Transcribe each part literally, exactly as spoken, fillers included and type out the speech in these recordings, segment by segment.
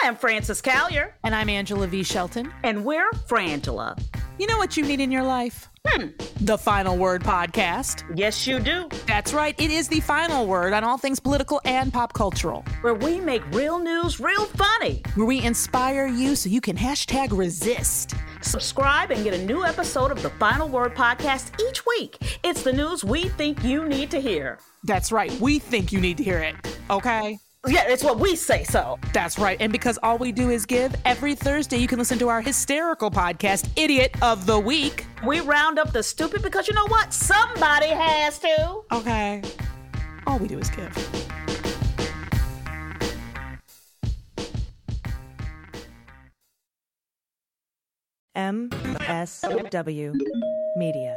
I'm Frances Callier. And I'm Angela V. Shelton. And we're Frangela. You know what you need in your life? Hmm. The Final Word Podcast. Yes, you do. That's right. It is the final word on all things political and pop cultural. Where we make real news real funny. Where we inspire you so you can hashtag resist. Subscribe and get a new episode of the Final Word Podcast each week. It's the news we think you need to hear. That's right. We think you need to hear it. Okay? Yeah, it's what we say so. That's right. And because all we do is give, every Thursday you can listen to our hysterical podcast, Idiot of the Week. We round up the stupid because you know what? Somebody has to. Okay. All we do is give. M S W Media.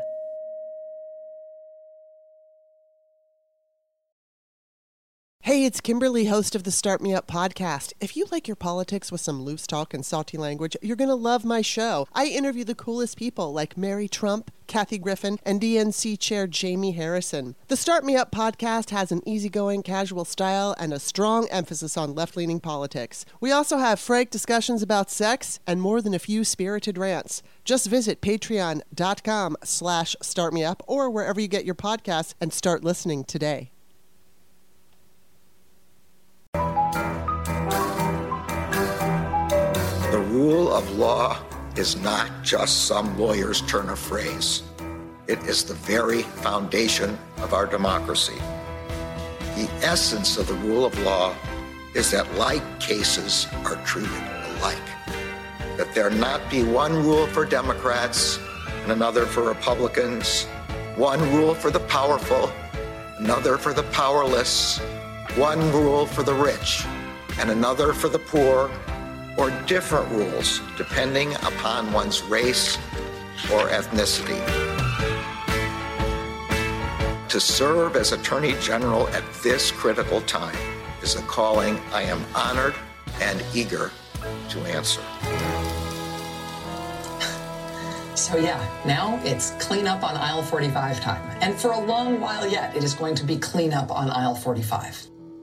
Hey, it's Kimberly, host of the Start Me Up podcast. If you like your politics with some loose talk and salty language, you're going to love my show. I interview the coolest people like Mary Trump, Kathy Griffin, and D N C Chair Jamie Harrison. The Start Me Up podcast has an easygoing, casual style and a strong emphasis on left-leaning politics. We also have frank discussions about sex and more than a few spirited rants. Just visit patreon.com slash startmeup or wherever you get your podcasts and start listening today. The rule of law is not just some lawyer's turn of phrase. It is the very foundation of our democracy. The essence of the rule of law is that like cases are treated alike. That there not be one rule for Democrats and another for Republicans, one rule for the powerful, another for the powerless, one rule for the rich and another for the poor, or different rules depending upon one's race or ethnicity. To serve as Attorney General at this critical time is a calling I am honored and eager to answer. So yeah, now it's clean up on aisle forty-five time. And for a long while yet, it is going to be clean up on aisle forty-five.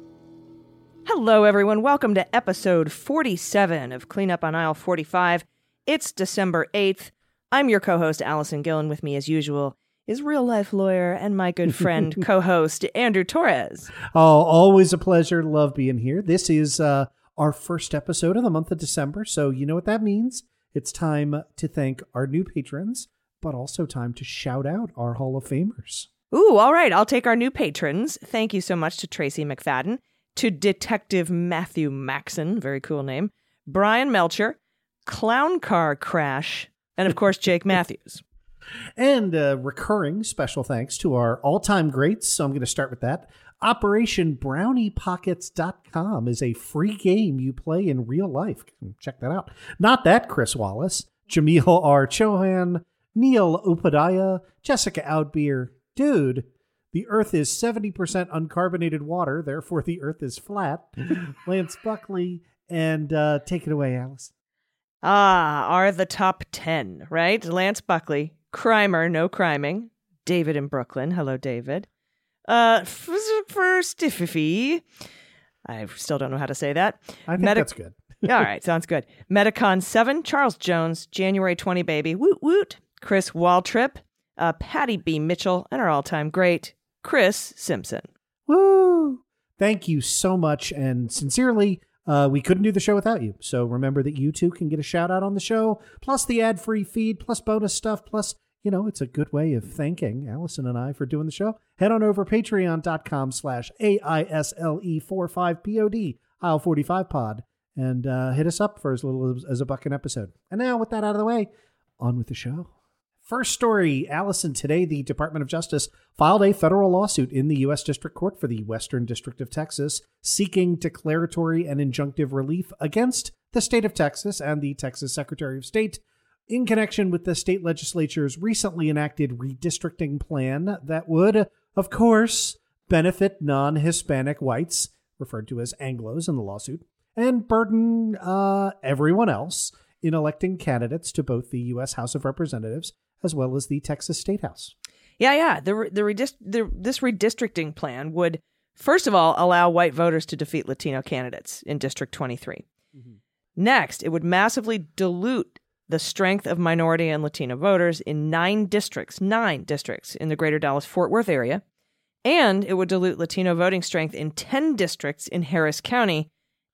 Hello, everyone. Welcome to episode forty-seven of Clean Up on Aisle forty-five. It's December eighth. I'm your co-host, Allison Gillen. With me, as usual, is real-life lawyer and my good friend, co-host, Andrew Torres. Oh, always a pleasure. Love being here. This is uh, our first episode of the month of December, so you know what that means. It's time to thank our new patrons, but also time to shout out our Hall of Famers. Ooh, all right. I'll take our new patrons. Thank you so much to Tracy McFadden, to Detective Matthew Maxon, very cool name, Brian Melcher, Clown Car Crash, and of course, Jake Matthews. And uh, recurring special thanks to our all-time greats, so I'm going to start with that. Operation Brownie Pockets dot com is a free game you play in real life. Check that out. Not that, Chris Wallace, Jamil R. Chauhan, Neil Upadhyaya, Jessica Outbeer, Dude, the Earth is seventy percent uncarbonated water, therefore the Earth is flat. Lance Buckley, and uh, take it away, Alice. Ah, are the top ten, right? Lance Buckley, Crimer, no criming. David in Brooklyn. Hello, David. Uh, f- for Stiffy. I still don't know how to say that. I think Medi- that's good. All right, sounds good. Metacon seven, Charles Jones, January twentieth, baby. Woot woot. Chris Waltrip, uh, Patty B. Mitchell, and our all-time great, Chris Simpson. Woo! Thank you so much, and sincerely, uh, we couldn't do the show without you. So remember that you too can get a shout out on the show, plus the ad-free feed, plus bonus stuff, plus, you know, it's a good way of thanking Allison and I for doing the show. Head on over patreon.com slash A-I-S-L-E-45-P-O-D, aisle forty-five pod, and uh, hit us up for as little as, as a buck an episode. And now, with that out of the way, on with the show. First story, Allison. Today, the Department of Justice filed a federal lawsuit in the U S District Court for the Western District of Texas, seeking declaratory and injunctive relief against the state of Texas and the Texas Secretary of State in connection with the state legislature's recently enacted redistricting plan that would, of course, benefit non-Hispanic whites, referred to as Anglos in the lawsuit, and burden uh, everyone else in electing candidates to both the U S House of Representatives as well as the Texas State House. Yeah, yeah. The, the, redist- the This redistricting plan would, first of all, allow white voters to defeat Latino candidates in District twenty-three. Mm-hmm. Next, it would massively dilute the strength of minority and Latino voters in nine districts, nine districts in the greater Dallas-Fort Worth area. And it would dilute Latino voting strength in ten districts in Harris County.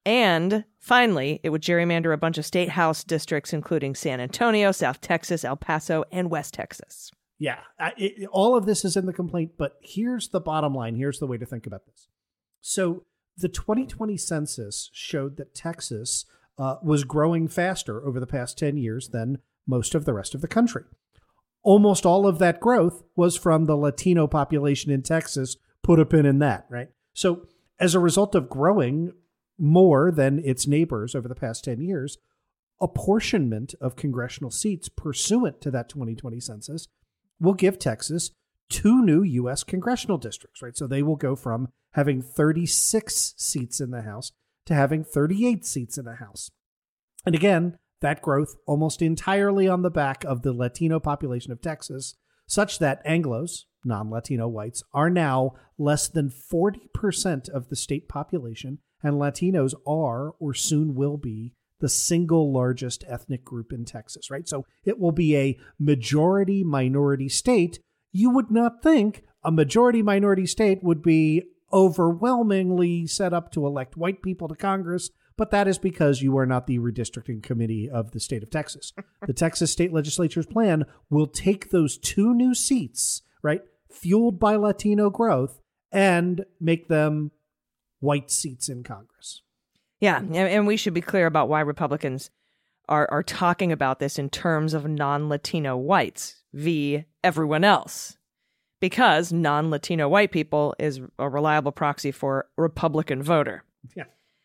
And finally, it would gerrymander a bunch of state house districts, including San Antonio, South Texas, El Paso, and West Texas. Yeah, I, it, all of this is in the complaint, but here's the bottom line. Here's the way to think about this. So the twenty twenty census showed that Texas uh, was growing faster over the past ten years than most of the rest of the country. Almost all of that growth was from the Latino population in Texas. Put a pin in that, right? So as a result of growing more than its neighbors over the past ten years, apportionment of congressional seats pursuant to that twenty twenty census will give Texas two new U S congressional districts, right? So they will go from having thirty-six seats in the House to having thirty-eight seats in the House. And again, that growth almost entirely on the back of the Latino population of Texas, such that Anglos, non-Latino whites, are now less than forty percent of the state population, and Latinos are, or soon will be, the single largest ethnic group in Texas, right? So it will be a majority-minority state. You would not think a majority-minority state would be overwhelmingly set up to elect white people to Congress, but that is because you are not the redistricting committee of the state of Texas. The Texas state legislature's plan will take those two new seats, right, fueled by Latino growth, and make them white seats in Congress. Yeah, and, and we should be clear about why Republicans are, are talking about this in terms of non-Latino whites v. everyone else. Because non-Latino white people is a reliable proxy for Republican voter. Yeah.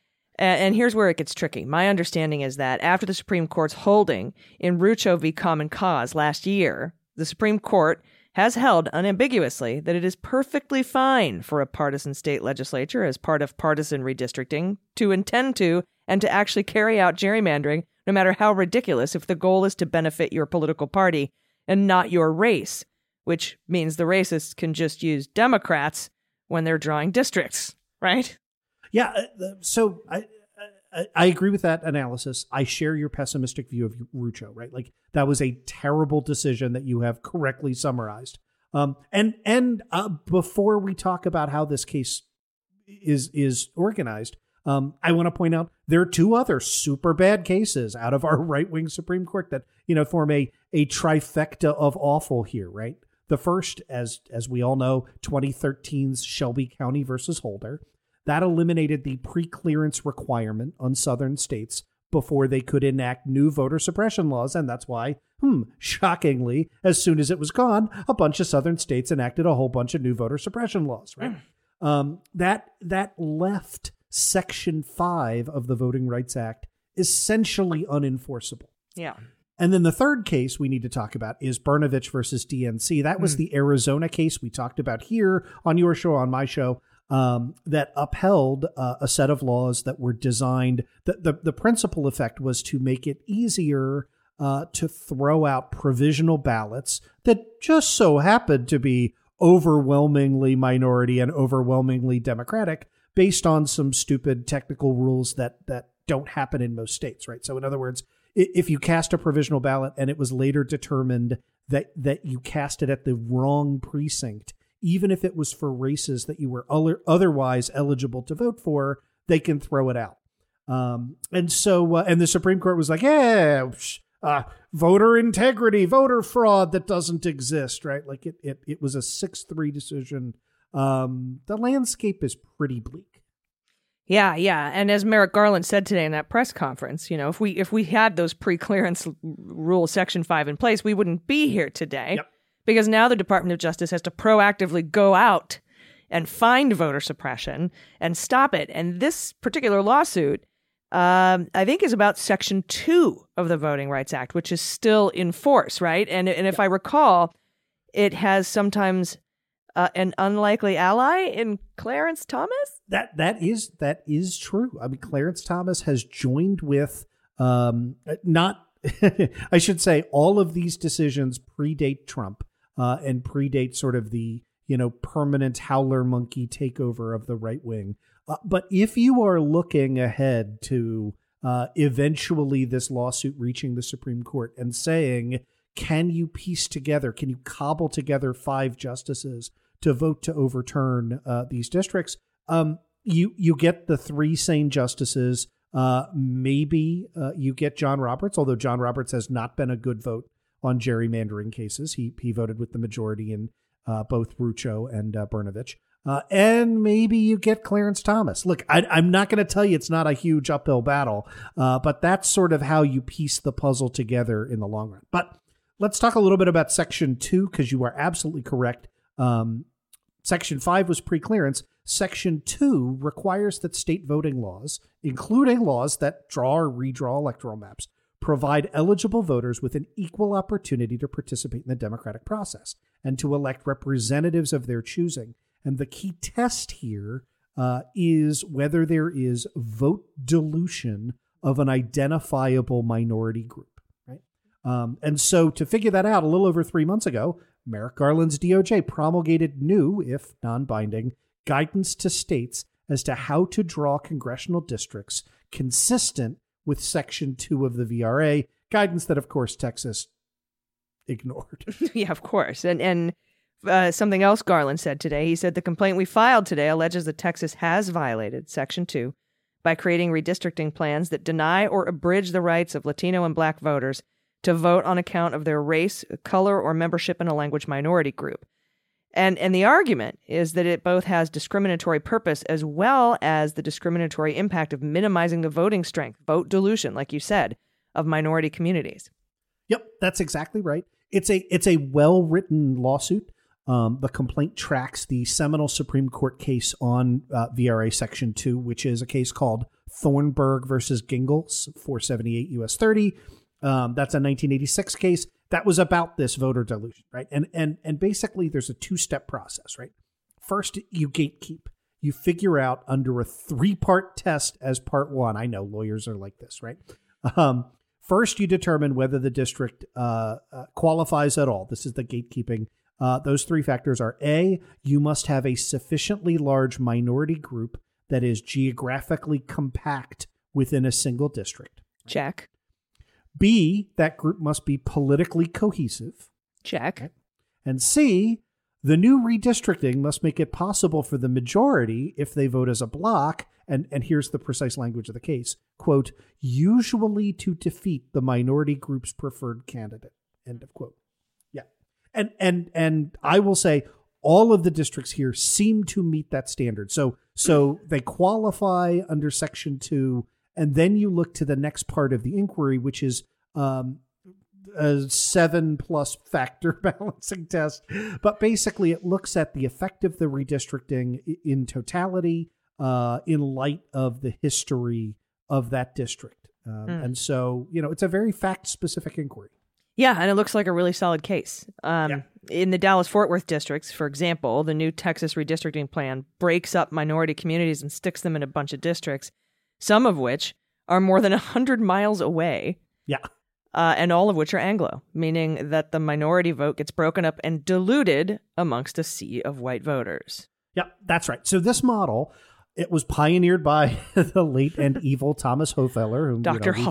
And here's where it gets tricky. My understanding is that after the Supreme Court's holding in Rucho v. Common Cause last year, the Supreme Court has held unambiguously that it is perfectly fine for a partisan state legislature as part of partisan redistricting to intend to and to actually carry out gerrymandering, no matter how ridiculous, if the goal is to benefit your political party and not your race, which means the racists can just use Democrats when they're drawing districts, right? Yeah, uh, so I, I I agree with that analysis. I share your pessimistic view of Rucho, right? Like that was a terrible decision that you have correctly summarized. Um, and and uh, before we talk about how this case is is organized, um, I want to point out there are two other super bad cases out of our right wing Supreme Court that you know form a a trifecta of awful here, right? The first, as as we all know, twenty thirteen's Shelby County versus Holder. That eliminated the pre-clearance requirement on southern states before they could enact new voter suppression laws. And that's why, hmm, shockingly, as soon as it was gone, a bunch of southern states enacted a whole bunch of new voter suppression laws, right? Mm. Um, that, that left Section five of the Voting Rights Act essentially unenforceable. Yeah. And then the third case we need to talk about is Brnovich versus D N C. That was mm. the Arizona case we talked about here on your show, on my show. Um, that upheld uh, a set of laws that were designed. The, the, the principal effect was to make it easier uh, to throw out provisional ballots that just so happened to be overwhelmingly minority and overwhelmingly Democratic based on some stupid technical rules that that don't happen in most states, right? So in other words, if you cast a provisional ballot and it was later determined that that you cast it at the wrong precinct, even if it was for races that you were otherwise eligible to vote for, they can throw it out. Um, and so, uh, and the Supreme Court was like, yeah, uh, voter integrity, voter fraud that doesn't exist, right? Like it, it, it was a six three decision. Um, the landscape is pretty bleak. Yeah, yeah. And as Merrick Garland said today in that press conference, you know, if we if we had those pre-clearance rule Section five in place, we wouldn't be here today. Yep. Because now the Department of Justice has to proactively go out and find voter suppression and stop it. And this particular lawsuit, um, I think, is about Section two of the Voting Rights Act, which is still in force, right? And, and if I recall, it has sometimes uh, an unlikely ally in Clarence Thomas? That that is that is true. I mean, Clarence Thomas has joined with um, not, I should say, all of these decisions predate Trump. Uh, and predate sort of the, you know, permanent howler monkey takeover of the right wing. Uh, but if you are looking ahead to uh, eventually this lawsuit reaching the Supreme Court and saying, can you piece together, can you cobble together five justices to vote to overturn uh, these districts? Um, you you get the three sane justices. Uh, maybe uh, you get John Roberts, although John Roberts has not been a good vote on gerrymandering cases. He he voted with the majority in uh, both Rucho and uh, Brnovich. Uh, and maybe you get Clarence Thomas. Look, I, I'm not going to tell you it's not a huge uphill battle, uh, but that's sort of how you piece the puzzle together in the long run. But let's talk a little bit about Section two, because you are absolutely correct. Um, Section five was preclearance. Section two requires that state voting laws, including laws that draw or redraw electoral maps, provide eligible voters with an equal opportunity to participate in the democratic process and to elect representatives of their choosing. And the key test here uh, is whether there is vote dilution of an identifiable minority group, right? Um, and so to figure that out, a little over three months ago, Merrick Garland's D O J promulgated new, if non-binding, guidance to states as to how to draw congressional districts consistent with Section two of the V R A, guidance that, of course, Texas ignored. Yeah, of course. And and uh, something else Garland said today, he said the complaint we filed today alleges that Texas has violated Section two by creating redistricting plans that deny or abridge the rights of Latino and Black voters to vote on account of their race, color, or membership in a language minority group. And and the argument is that it both has discriminatory purpose as well as the discriminatory impact of minimizing the voting strength, vote dilution, like you said, of minority communities. Yep, that's exactly right. It's a it's a well-written lawsuit. Um, the complaint tracks the seminal Supreme Court case on uh, V R A Section two, which is a case called Thornburg versus Gingles, four seventy-eight U S thirty. Um, that's a nineteen eighty-six case that was about this voter dilution, right? And and and basically, there's a two-step process, right? First, you gatekeep. You figure out under a three-part test as part one. I know lawyers are like this, right? Um, first, you determine whether the district uh, uh, qualifies at all. This is the gatekeeping. Uh, those three factors are A, you must have a sufficiently large minority group that is geographically compact within a single district. Check. B, that group must be politically cohesive. Check. And C, the new redistricting must make it possible for the majority, if they vote as a block, and, and here's the precise language of the case, quote, usually to defeat the minority group's preferred candidate, end of quote. Yeah. And and and I will say all of the districts here seem to meet that standard. So so they qualify under Section two. And then you look to the next part of the inquiry, which is um, a seven plus factor balancing test. But basically, it looks at the effect of the redistricting in totality uh, in light of the history of that district. Um, mm. And so, you know, it's a very fact specific inquiry. Yeah, and it looks like a really solid case. Um, yeah. In the Dallas-Fort Worth districts, for example, the new Texas redistricting plan breaks up minority communities and sticks them in a bunch of districts, some of which are more than one hundred miles away. Yeah. Uh, and all of which are Anglo, meaning that the minority vote gets broken up and diluted amongst a sea of white voters. Yep, that's right. So this model, it was pioneered by the late and evil Thomas Hofeller. Whom, Doctor you know,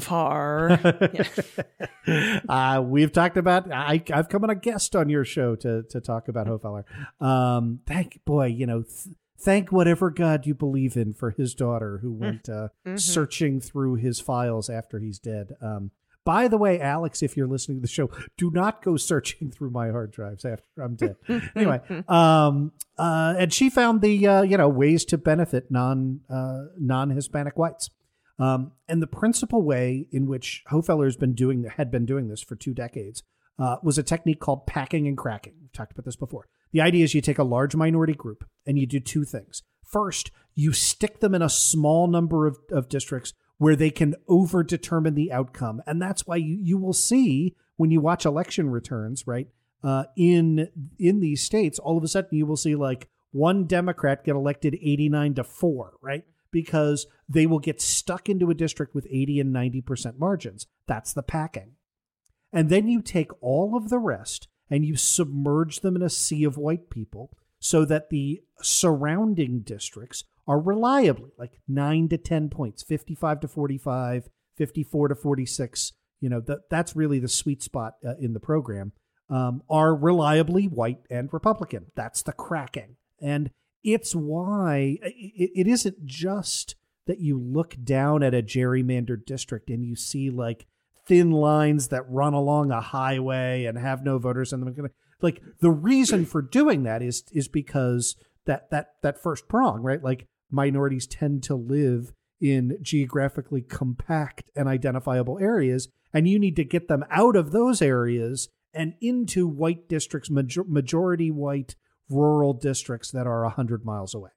Hoffar. yeah. uh, we've talked about, I, I've come on a guest on your show to to talk about Hofeller. Um, thank, boy, you know, th- Thank whatever God you believe in for his daughter who went uh, mm-hmm. searching through his files after he's dead. Um, by the way, Alex, if you're listening to the show, do not go searching through my hard drives after I'm dead. Anyway, um, uh, and she found the uh, you know ways to benefit non uh, non-Hispanic whites. Um, and the principal way in which Hofeller has been doing had been doing this for two decades uh, was a technique called packing and cracking. We've talked about this before. The idea is you take a large minority group and you do two things. First, you stick them in a small number of, of districts where they can overdetermine the outcome. And that's why you, you will see when you watch election returns, right, uh, in in these states, all of a sudden you will see like one Democrat get elected eighty-nine to four, right? Because they will get stuck into a district with eighty and ninety percent margins. That's the packing. And then you take all of the rest and you submerge them in a sea of white people so that the surrounding districts are reliably like nine to ten points, fifty-five to forty-five, fifty-four to forty-six, you know, that that's really the sweet spot uh, in the program, um, are reliably white and Republican. That's the cracking. And it's why it, it isn't just that you look down at a gerrymandered district and you see like thin lines that run along a highway and have no voters in them. Like the reason for doing that is is because that that that first prong, right? Like minorities tend to live in geographically compact and identifiable areas, and you need to get them out of those areas and into white districts, major, majority white rural districts that are one hundred miles away.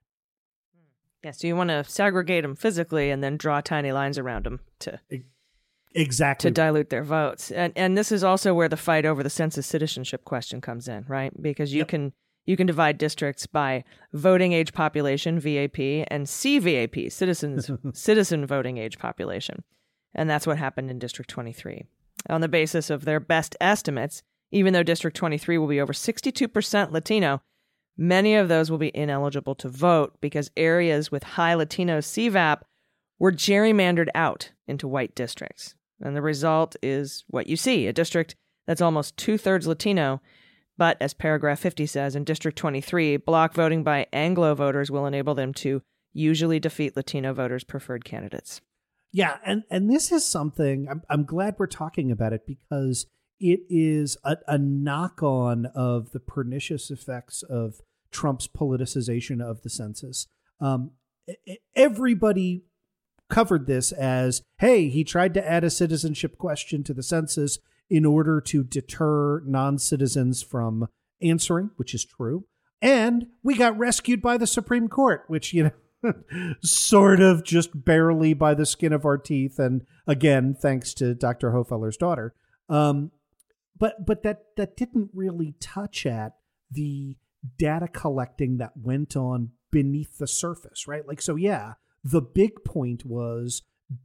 Yeah, so you want to segregate them physically and then draw tiny lines around them to exactly to dilute their votes. And and this is also where the fight over the census citizenship question comes in, right? Because you yep. can you can divide districts by voting age population, V A P, and C V A P, citizens citizen voting age population. And that's what happened in District twenty-three. On the basis of their best estimates, even though District twenty-three will be over sixty-two percent Latino, many of those will be ineligible to vote because areas with high Latino C V A P were gerrymandered out into white districts. And the result is what you see, a district that's almost two-thirds Latino. But as paragraph fifty says, in District twenty-three, block voting by Anglo voters will enable them to usually defeat Latino voters' preferred candidates. Yeah, and, and this is something, I'm, I'm glad we're talking about it because it is a, a knock-on of the pernicious effects of Trump's politicization of the census. Um, everybody covered this as, hey, he tried to add a citizenship question to the census in order to deter non-citizens from answering, which is true. And we got rescued by the Supreme Court, which, you know, sort of just barely by the skin of our teeth. And again, thanks to Doctor Hofeller's daughter. Um, but but that that didn't really touch at the data collecting that went on beneath the surface, right? Like, so yeah, the big point was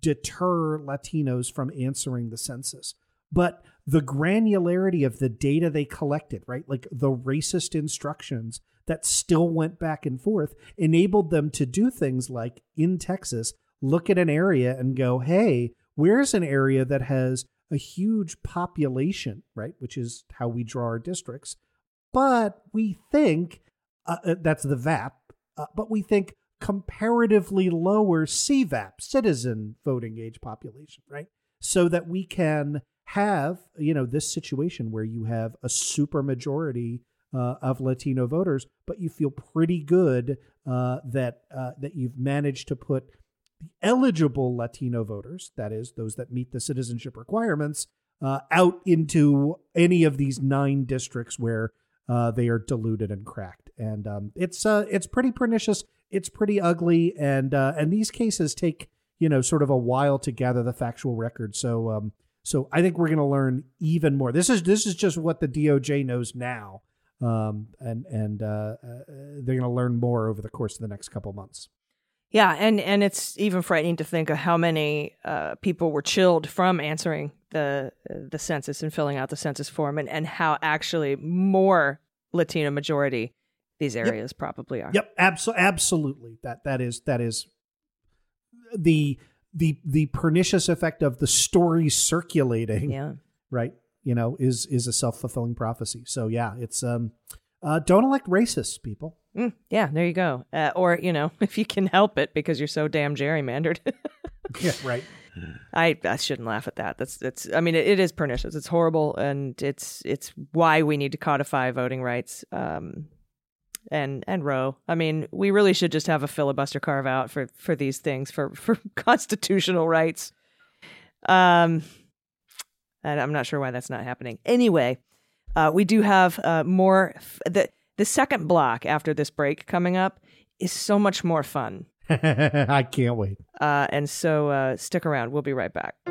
deter Latinos from answering the census. But the granularity of the data they collected, right? Like the racist instructions that still went back and forth enabled them to do things like in Texas, look at an area and go, hey, where's an area that has a huge population, right? Which is how we draw our districts. But we think, uh, that's the V A P, uh, but we think comparatively lower C V A P, citizen voting age population, right? So that we can have, you know, this situation where you have a super majority uh, of Latino voters, but you feel pretty good uh, that uh, that you've managed to put the eligible Latino voters, that is, those that meet the citizenship requirements, uh, out into any of these nine districts where uh, they are diluted and cracked. And um, it's uh, it's pretty pernicious. It's pretty ugly. And uh, and these cases take, you know, sort of a while to gather the factual record. So um, so I think we're going to learn even more. This is this is just what the D O J knows now. Um, and and uh, uh, they're going to learn more over the course of the next couple months. Yeah, and, and it's even frightening to think of how many uh, people were chilled from answering the the census and filling out the census form, and, and how actually more Latino majority these areas yep. probably are. Yep, abso- absolutely. That that is that is the the the pernicious effect of the story circulating. Yeah. Right. You know, is is a self-fulfilling prophecy. So yeah, it's um, uh, don't elect racists, people. Mm, yeah, there you go. Uh, or, you know, if you can help it because you're so damn gerrymandered. Yeah, right. I, I shouldn't laugh at that. That's it's. I mean, it, it is pernicious. It's horrible, and it's it's why we need to codify voting rights. Um, and and Roe. I mean, we really should just have a filibuster carve out for for these things for for constitutional rights. Um, and I'm not sure why that's not happening. Anyway, uh, we do have uh, more f- the. The second block after this break coming up is so much more fun. I can't wait. Uh, and so uh, stick around. We'll be right back.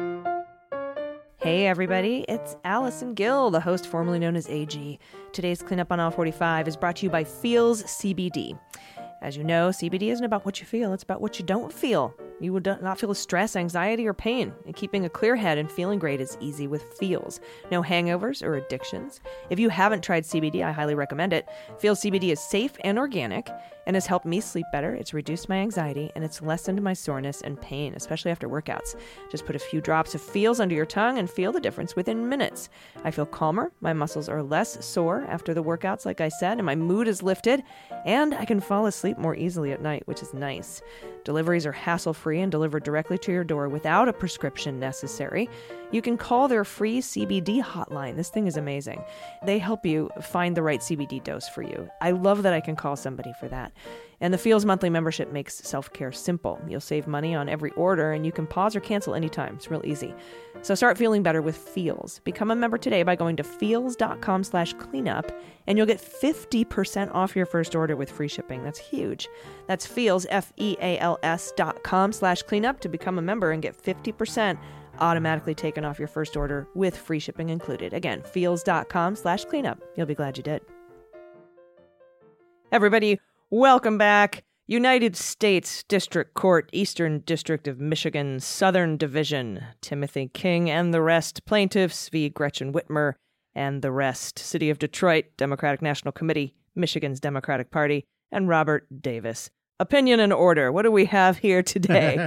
Hey, everybody. It's Allison Gill, the host formerly known as A G. Today's Cleanup on Aisle forty-five is brought to you by Feels C B D. As you know, C B D isn't about what you feel. It's about what you don't feel. You would not feel stress, anxiety, or pain. And keeping a clear head and feeling great is easy with Feels. No hangovers or addictions. If you haven't tried C B D, I highly recommend it. Feels C B D is safe and organic and has helped me sleep better. It's reduced my anxiety and it's lessened my soreness and pain, especially after workouts. Just put a few drops of Feels under your tongue and feel the difference within minutes. I feel calmer, my muscles are less sore after the workouts, like I said, and my mood is lifted, and I can fall asleep more easily at night, which is nice. Deliveries are hassle-free and delivered directly to your door without a prescription necessary. You can call their free C B D hotline. This thing is amazing. They help you find the right C B D dose for you. I love that I can call somebody for that. And the Feels monthly membership makes self-care simple. You'll save money on every order, and you can pause or cancel anytime. It's real easy. So start feeling better with Feels. Become a member today by going to feels.com slash cleanup, and you'll get fifty percent off your first order with free shipping. That's huge. That's Feels, F E A L S dot com slash cleanup to become a member and get fifty percent automatically taken off your first order with free shipping included. Again, feels.com slash cleanup. You'll be glad you did. Everybody, welcome back. United States District Court, Eastern District of Michigan, Southern Division. Timothy King and the rest. Plaintiffs v. Gretchen Whitmer and the rest. City of Detroit, Democratic National Committee, Michigan's Democratic Party, and Robert Davis. Opinion and order. What do we have here today?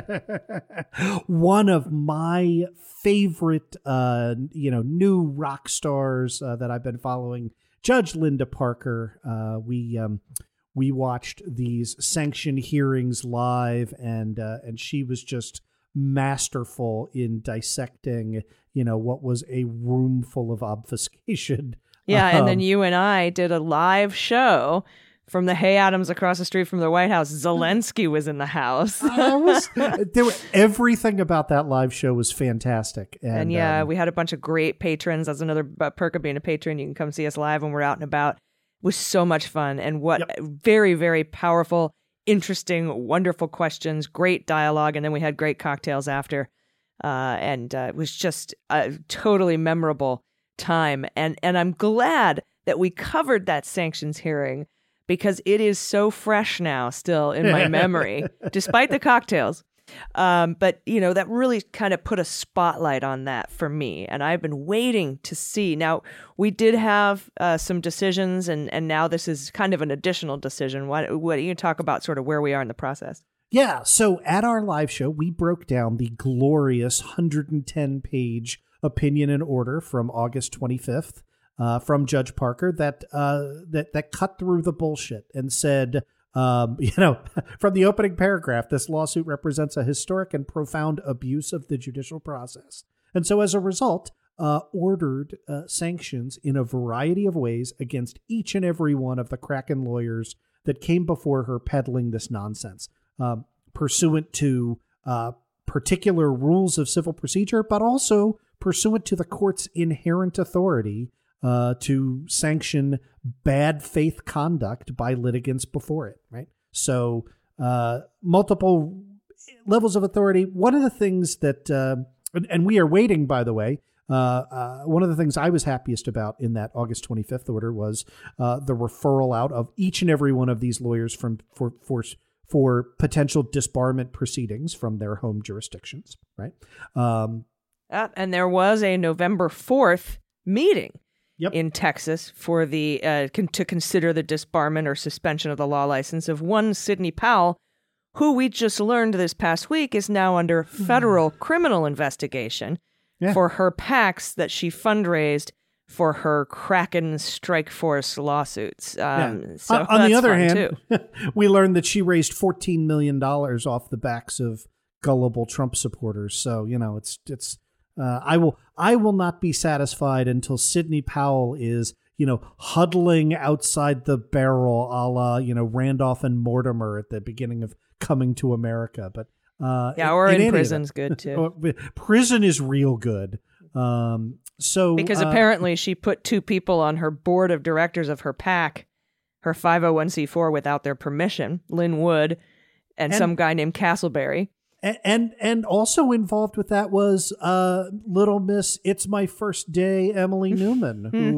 One of my favorite, uh, you know, new rock stars uh, that I've been following, Judge Linda Parker. Uh, we um, we watched these sanction hearings live, and uh, and she was just masterful in dissecting, you know, what was a room full of obfuscation. Yeah, um, and then you and I did a live show from the Hay Adams across the street from the White House. Zelensky was in the house. I was, there were, everything about that live show was fantastic. And, and yeah, um, we had a bunch of great patrons. That's another perk of being a patron. You can come see us live when we're out and about. It was so much fun. And what yep. very, very powerful, interesting, wonderful questions, great dialogue. And then we had great cocktails after. Uh, and uh, it was just a totally memorable time. And, and I'm glad that we covered that sanctions hearing, because it is so fresh now still in my memory, despite the cocktails. Um, but, you know, that really kind of put a spotlight on that for me. And I've been waiting to see. Now, we did have uh, some decisions, and, and now this is kind of an additional decision. What, what you talk about sort of where we are in the process? Yeah. So at our live show, we broke down the glorious one hundred ten page opinion and order from August twenty-fifth. Uh, from Judge Parker that uh, that that cut through the bullshit and said, um, you know, from the opening paragraph, this lawsuit represents a historic and profound abuse of the judicial process. And so as a result, uh, ordered uh, sanctions in a variety of ways against each and every one of the Kraken lawyers that came before her peddling this nonsense, um, pursuant to uh, particular rules of civil procedure, but also pursuant to the court's inherent authority Uh, to sanction bad faith conduct by litigants before it, right? So uh, multiple levels of authority. One of the things that, uh, and, and we are waiting, by the way, uh, uh, one of the things I was happiest about in that August twenty-fifth order was uh, the referral out of each and every one of these lawyers from for for for potential disbarment proceedings from their home jurisdictions, right? Um, uh, and there was a November fourth meeting. Yep. In Texas for the uh, con- to consider the disbarment or suspension of the law license of one Sidney Powell, who we just learned this past week is now under federal criminal investigation yeah. for her PACs that she fundraised for her Kraken Strike Force lawsuits. Um, yeah. So uh, on the other hand, too. we learned that she raised fourteen million dollars off the backs of gullible Trump supporters. So, you know, it's it's. Uh, I will I will not be satisfied until Sidney Powell is, you know, huddling outside the barrel a la, you know, Randolph and Mortimer at the beginning of Coming to America. But uh, yeah, or in, in, in prison's good, too. Prison is real good. Um, so Because uh, apparently she put two people on her board of directors of her PAC, her five oh one c four, without their permission, Lynn Wood and, and some guy named Castleberry. And and also involved with that was uh, Little Miss It's My First Day, Emily Newman, who mm-hmm.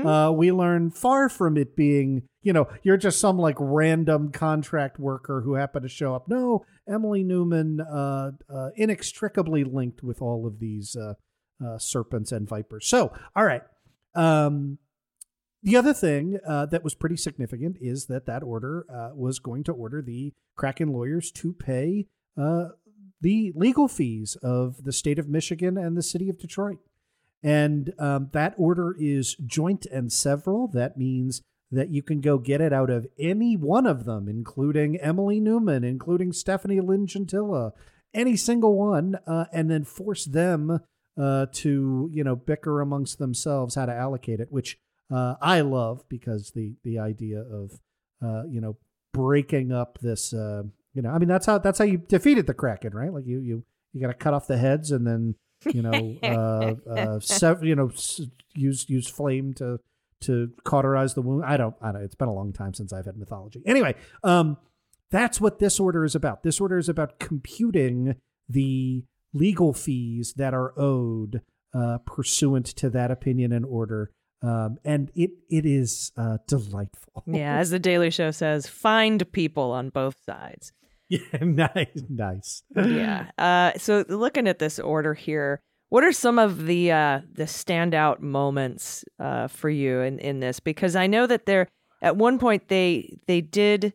Mm-hmm. Uh, we learn far from it being, you know, you're just some like random contract worker who happened to show up. No, Emily Newman, uh, uh, inextricably linked with all of these uh, uh, serpents and vipers. So, all right. Um, the other thing uh, that was pretty significant is that that order uh, was going to order the Kraken lawyers to pay uh, the legal fees of the state of Michigan and the city of Detroit. And um, that order is joint and several. That means that you can go get it out of any one of them, including Emily Newman, including Stephanie Lynn Gentilla, any single one, uh, and then force them uh, to, you know, bicker amongst themselves how to allocate it, which uh, I love because the the idea of, uh, you know, breaking up this, uh, you know, I mean, that's how that's how you defeated the Kraken, right? Like you you you got to cut off the heads and then, you know, uh, uh, sev- you know, s- use use flame to to cauterize the wound. I don't, I don't. It's been a long time since I've had mythology. Anyway, um, that's what this order is about. This order is about computing the legal fees that are owed uh, pursuant to that opinion and order, um, and it it is uh, delightful. Yeah, as the Daily Show says, find people on both sides. Yeah, nice, nice. Yeah. Uh, so looking at this order here, what are some of the uh, the standout moments uh, for you in, in this? Because I know that there at one point they they did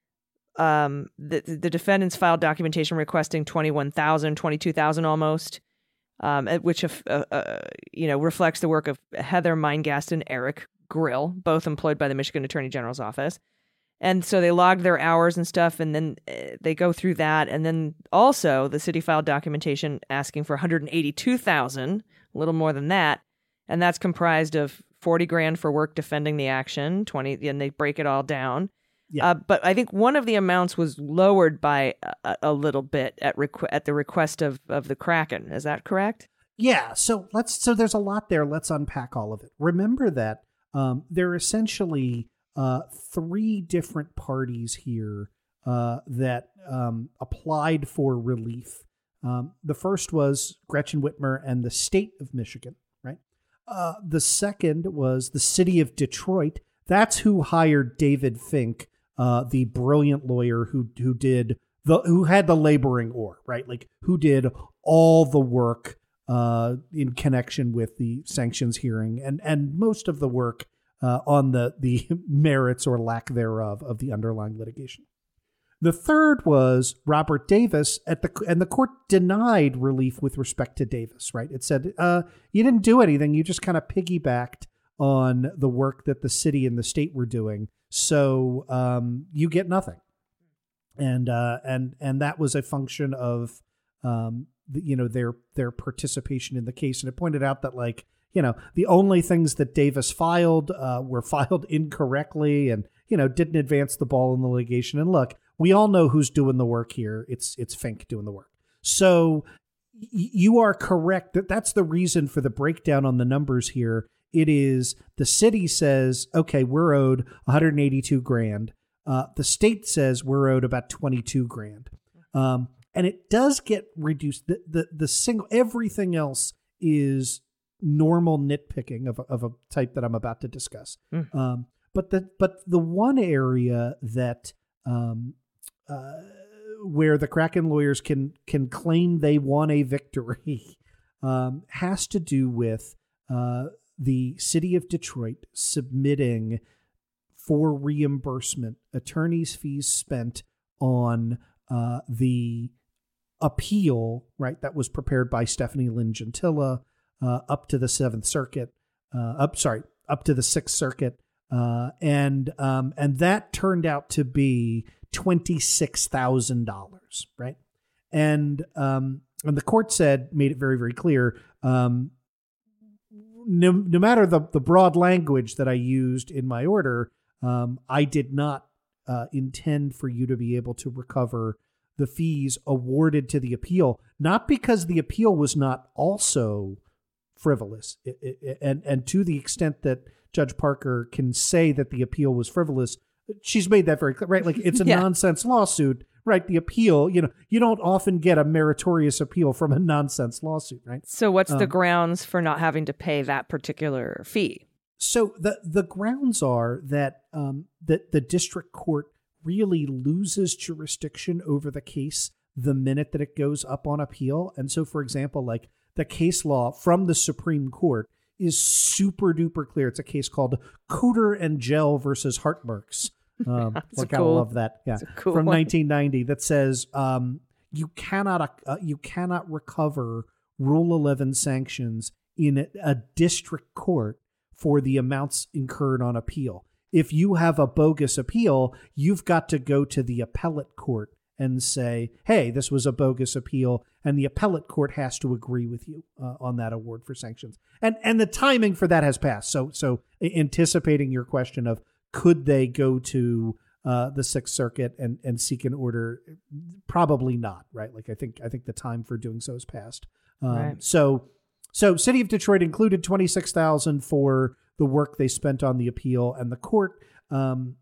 um, the the defendants filed documentation requesting twenty-one thousand, twenty-two thousand almost, um, which uh, uh, you know reflects the work of Heather Meingast and Eric Grill, both employed by the Michigan Attorney General's office. And so they logged their hours and stuff, and then uh, they go through that. And then also the city filed documentation asking for one hundred eighty-two thousand dollars, a little more than that. And that's comprised of forty grand for work defending the action, twenty, and they break it all down. Yeah. Uh, but I think one of the amounts was lowered by a, a little bit at requ- at the request of, of the Kraken. Is that correct? Yeah. So let's. So there's a lot there. Let's unpack all of it. Remember that um, they're essentially Uh, three different parties here uh, that um, applied for relief. Um, the first was Gretchen Whitmer and the state of Michigan, right? Uh, the second was the city of Detroit. That's who hired David Fink, uh, the brilliant lawyer who who did the who had the laboring oar, right? Like who did all the work uh, in connection with the sanctions hearing and and most of the work Uh, on the, the merits or lack thereof of the underlying litigation. The third was Robert Davis at the and the court denied relief with respect to Davis, right? It said, uh, you didn't do anything. You just kind of piggybacked on the work that the city and the state were doing. So um, you get nothing. And uh, and and that was a function of, um, the, you know, their their participation in the case. And it pointed out that, like, you know, the only things that Davis filed uh, were filed incorrectly and, you know, didn't advance the ball in the litigation. And look, we all know who's doing the work here. It's it's Fink doing the work. So y- you are correct that that's the reason for the breakdown on the numbers here. It is the city says, OK, we're owed one hundred eighty-two grand. Uh, the state says we're owed about twenty-two grand. Um, and it does get reduced. The, the, the single everything else is normal nitpicking of a, of a type that I'm about to discuss. Mm. Um, but the but the one area that um, uh, where the Kraken lawyers can can claim they won a victory um, has to do with uh, the city of Detroit submitting for reimbursement attorney's fees spent on uh, the appeal, right, that was prepared by Stephanie Lynn Gentilla uh, up to the Seventh Circuit, uh, up sorry, up to the Sixth Circuit, uh, and um, and that turned out to be twenty-six thousand dollars, right? And um, and the court said, made it very, very clear, um, no, no matter the, the broad language that I used in my order, um, I did not uh, intend for you to be able to recover the fees awarded to the appeal, not because the appeal was not also frivolous. It, it, and, and to the extent that Judge Parker can say that the appeal was frivolous, she's made that very clear, right? Like it's a yeah. nonsense lawsuit, right? The appeal, you know, you don't often get a meritorious appeal from a nonsense lawsuit, right? So what's um, the grounds for not having to pay that particular fee? So the the grounds are that um, that the district court really loses jurisdiction over the case the minute that it goes up on appeal. And so, for example, like the case law from the Supreme Court is super duper clear. It's a case called Cooter and Gel versus Hartmarks. Um, like cool, I love that. Yeah, cool from one. nineteen ninety that says um, you cannot uh, you cannot recover Rule eleven sanctions in a, a district court for the amounts incurred on appeal. If you have a bogus appeal, you've got to go to the appellate court and say, hey, this was a bogus appeal, and the appellate court has to agree with you uh, on that award for sanctions. And and the timing for that has passed. So so anticipating your question of could they go to uh, the Sixth Circuit and, and seek an order? Probably not, right? Like I think I think the time for doing so has passed. Um, Right. So so City of Detroit included twenty-six thousand dollars for the work they spent on the appeal, and the court. Um,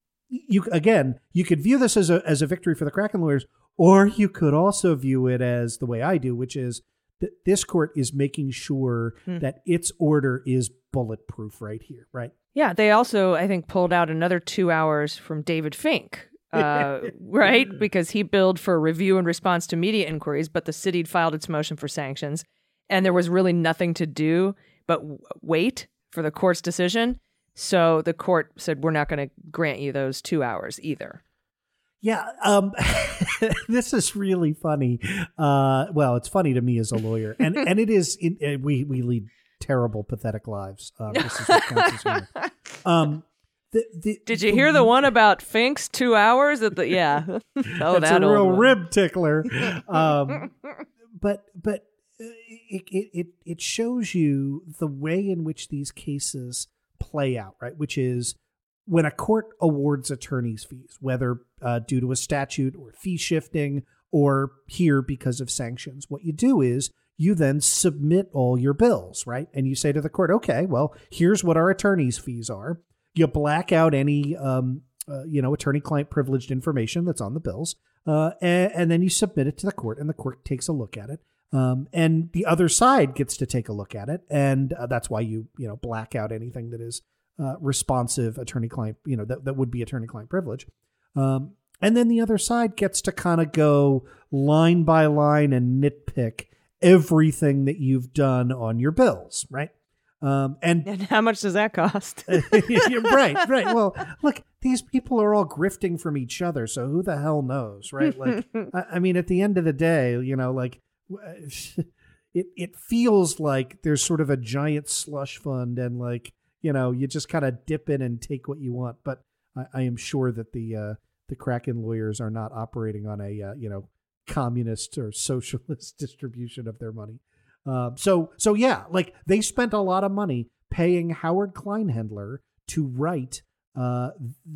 you again, you could view this as a as a victory for the Kraken lawyers, or you could also view it as the way I do, which is that this court is making sure Hmm. that its order is bulletproof right here, right? Yeah, they also, I think, pulled out another two hours from David Fink, uh, right? Because he billed for review and response to media inquiries, but the city had filed its motion for sanctions, and there was really nothing to do but w- wait for the court's decision. So the court said, we're not going to grant you those two hours either. Yeah, um, this is really funny. Uh, well, it's funny to me as a lawyer, and and it is. In, uh, we we lead terrible, pathetic lives. Um, this is what counts as humor. Um, the, the, Did you hear the one about Fink's two hours at the? Yeah, oh, that's that a old real one. rib tickler. Um, but but uh, it, it it it shows you the way in which these cases play out, right? Which is when a court awards attorney's fees, whether uh, due to a statute or fee shifting, or here because of sanctions, what you do is you then submit all your bills, right? And you say to the court, okay, well, here's what our attorney's fees are. You black out any, um, uh, you know, attorney-client privileged information that's on the bills, uh, and, and then you submit it to the court, and the court takes a look at it. Um, and the other side gets to take a look at it, and uh, that's why you, you know, black out anything that is uh, responsive attorney-client, you know, that, that would be attorney-client privilege. Um, and then the other side gets to kind of go line by line and nitpick everything that you've done on your bills, right? Um, and, And how much does that cost? right, right. Well, look, these people are all grifting from each other, so who the hell knows, right? Like, I, I mean, at the end of the day, you know, like, it it feels like there's sort of a giant slush fund, and like, you know, you just kind of dip in and take what you want. But I, I am sure that the uh, the Kraken lawyers are not operating on a uh, you know communist or socialist distribution of their money. Um, so so yeah, like they spent a lot of money paying Howard Kleinhendler to write uh,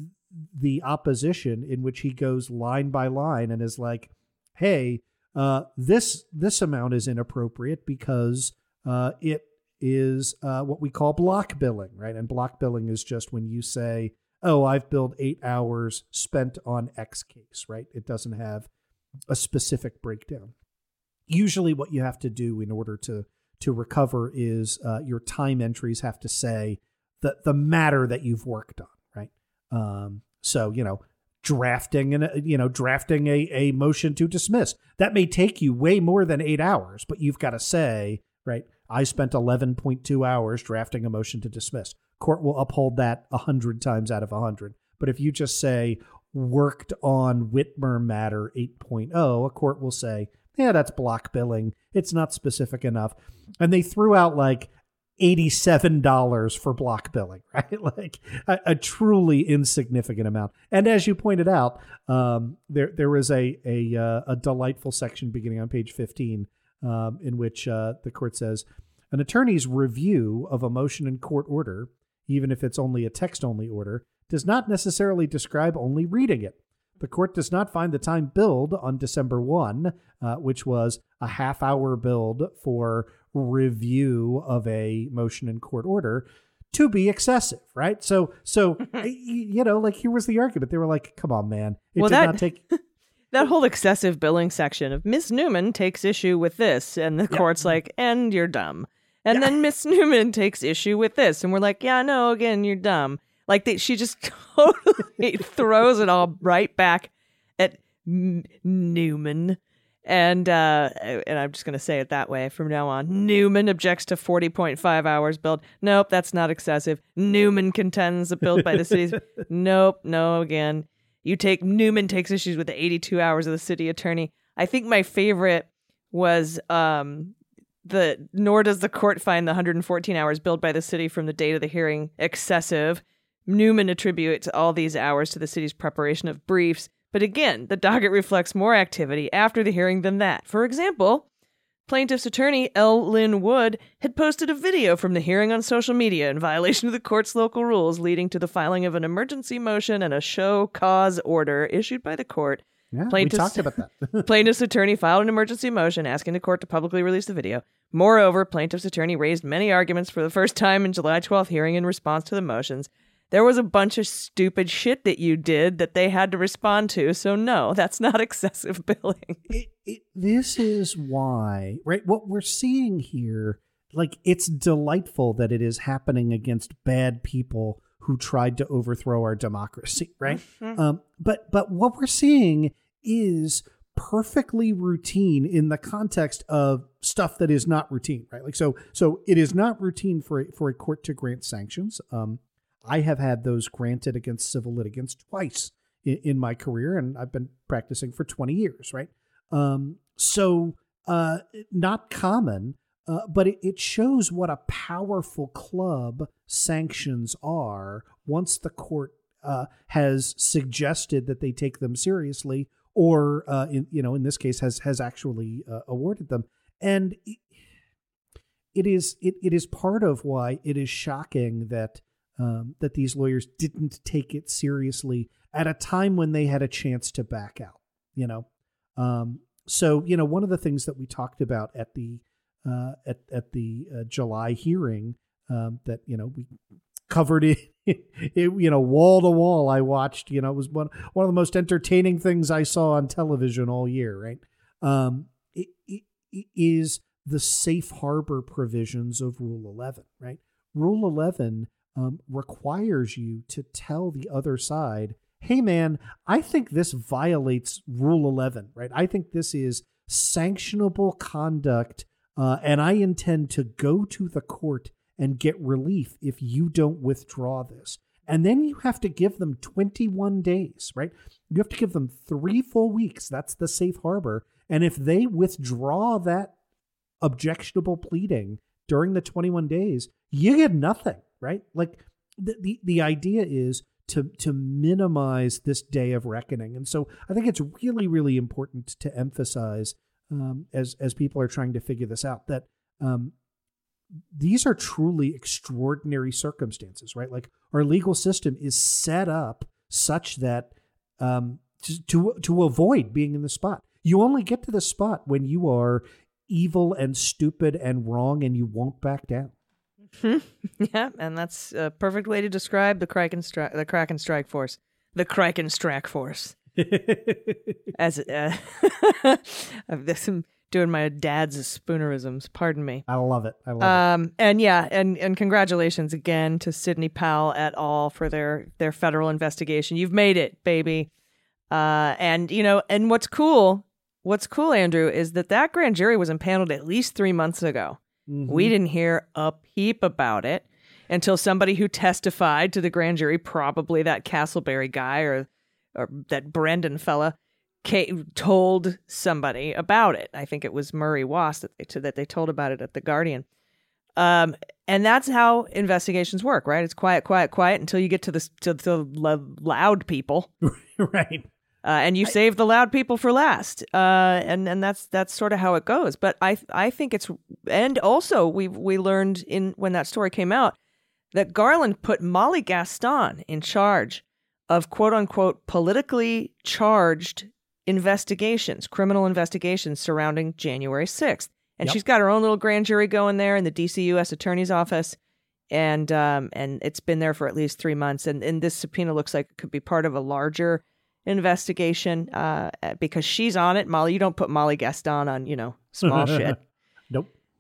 the opposition, in which he goes line by line and is like, hey, uh, this this amount is inappropriate because uh, it is uh, what we call block billing, right? And block billing is just when you say, oh, I've billed eight hours spent on X case, right? It doesn't have a specific breakdown. Usually what you have to do in order to to recover is uh, your time entries have to say the, the matter that you've worked on, right? Um, so, you know, drafting and you know drafting a, a motion to dismiss, that may take you way more than eight hours, but you've got to say, right, I spent eleven point two hours drafting a motion to dismiss. Court will uphold that a hundred times out of a hundred. But if you just say worked on Whitmer matter eight point oh, a court will say, yeah, that's block billing. It's not specific enough. And they threw out like eighty-seven dollars for block billing, right? Like a, a truly insignificant amount. And as you pointed out, um, there there was a a, uh, a delightful section beginning on page fifteen um, in which uh, the court says, an attorney's review of a motion in court order, even if it's only a text-only order, does not necessarily describe only reading it. The court does not find the time billed on December first, uh, which was a half-hour billed for review of a motion in court order, to be excessive, right? So, so you know, like here was the argument. They were like, "Come on, man! It Well, did that- not take." That whole excessive billing section of Miss Newman takes issue with this, and the court's like, and you're dumb. And Yeah. then Miss Newman takes issue with this. And we're like, yeah, no, again, you're dumb. Like, they, she just totally throws it all right back at M- Newman. And uh, and I'm just going to say it that way from now on. Newman objects to forty point five hours build. Nope, that's not excessive. Newman contends the build by the city's. Nope, no, again. You take Newman takes issues with the eighty-two hours of the city attorney. I think my favorite was um, the nor does the court find the one hundred fourteen hours billed by the city from the date of the hearing excessive. Newman attributes all these hours to the city's preparation of briefs. But again, the docket reflects more activity after the hearing than that. For example, plaintiff's attorney L. Lynn Wood had posted a video from the hearing on social media in violation of the court's local rules, leading to the filing of an emergency motion and a show cause order issued by the court. Yeah, we Plaintiff's- talked about that. Plaintiff's attorney filed an emergency motion asking the court to publicly release the video. Moreover, plaintiff's attorney raised many arguments for the first time in July twelfth hearing in response to the motions. There was a bunch of stupid shit that you did that they had to respond to. So no, that's not excessive billing. It, it, this is why, right? What we're seeing here, like, it's delightful that it is happening against bad people who tried to overthrow our democracy, right? Mm-hmm. Um, but but what we're seeing is perfectly routine in the context of stuff that is not routine, right? Like, so so it is not routine for a, for a court to grant sanctions. Um, I have had those granted against civil litigants twice in, in my career, and I've been practicing for twenty years, right? Um, so uh, not common, uh, but it, it shows what a powerful club sanctions are once the court uh, has suggested that they take them seriously, or uh, in you know in this case has has actually uh, awarded them. And it, it is it it is part of why it is shocking that. Um, that these lawyers didn't take it seriously at a time when they had a chance to back out, you know? Um, so, you know, one of the things that we talked about at the, uh, at, at the uh, July hearing um, that, you know, we covered it, it, you know, wall to wall. I watched, you know, it was one, one of the most entertaining things I saw on television all year, right? Um, it, it, it is the safe harbor provisions of Rule eleven, right? Rule eleven Um, requires you to tell the other side, hey, man, I think this violates Rule eleven, right? I think this is sanctionable conduct, uh, and I intend to go to the court and get relief if you don't withdraw this. And then you have to give them twenty-one days, right? You have to give them three full weeks. That's the safe harbor. And if they withdraw that objectionable pleading during the twenty-one days, you get nothing. Right? Like the, the, the idea is to, to minimize this day of reckoning. And so I think it's really, really important to emphasize um, as, as people are trying to figure this out that um, these are truly extraordinary circumstances, right? Like our legal system is set up such that um, to, to, to avoid being in the spot. You only get to the spot when you are evil and stupid and wrong and you won't back down. Yeah, and that's a perfect way to describe the Kraken stri- the Kraken Strike Force, the Kraken Strike Force. As uh, I'm doing my dad's spoonerisms. Pardon me. I love it. I love Um, it. and yeah, and and congratulations again to Sidney Powell et al. For their their federal investigation. You've made it, baby. Uh, and you know, and what's cool, what's cool, Andrew, is that that grand jury was impaneled at least three months ago. Mm-hmm. We didn't hear a peep about it until somebody who testified to the grand jury, probably that Castleberry guy or or that Brendan fella, came, told somebody about it. I think it was Murray Wass that they, that they told about it at The Guardian. Um, and that's how investigations work, right? It's quiet, quiet, quiet until you get to the, to the loud people. Right. Uh, and you I, save the loud people for last, uh, and and that's that's sort of how it goes. But I I think it's, and also we we learned in when that story came out that Garland put Molly Gaston in charge of quote unquote politically charged investigations, criminal investigations surrounding January sixth, and yep. she's got her own little grand jury going there in the D C U S Attorney's Office, and um and it's been there for at least three months, and and this subpoena looks like it could be part of a larger investigation uh, because she's on it. Molly, you don't put Molly Gaston on, you know, small shit. Nope.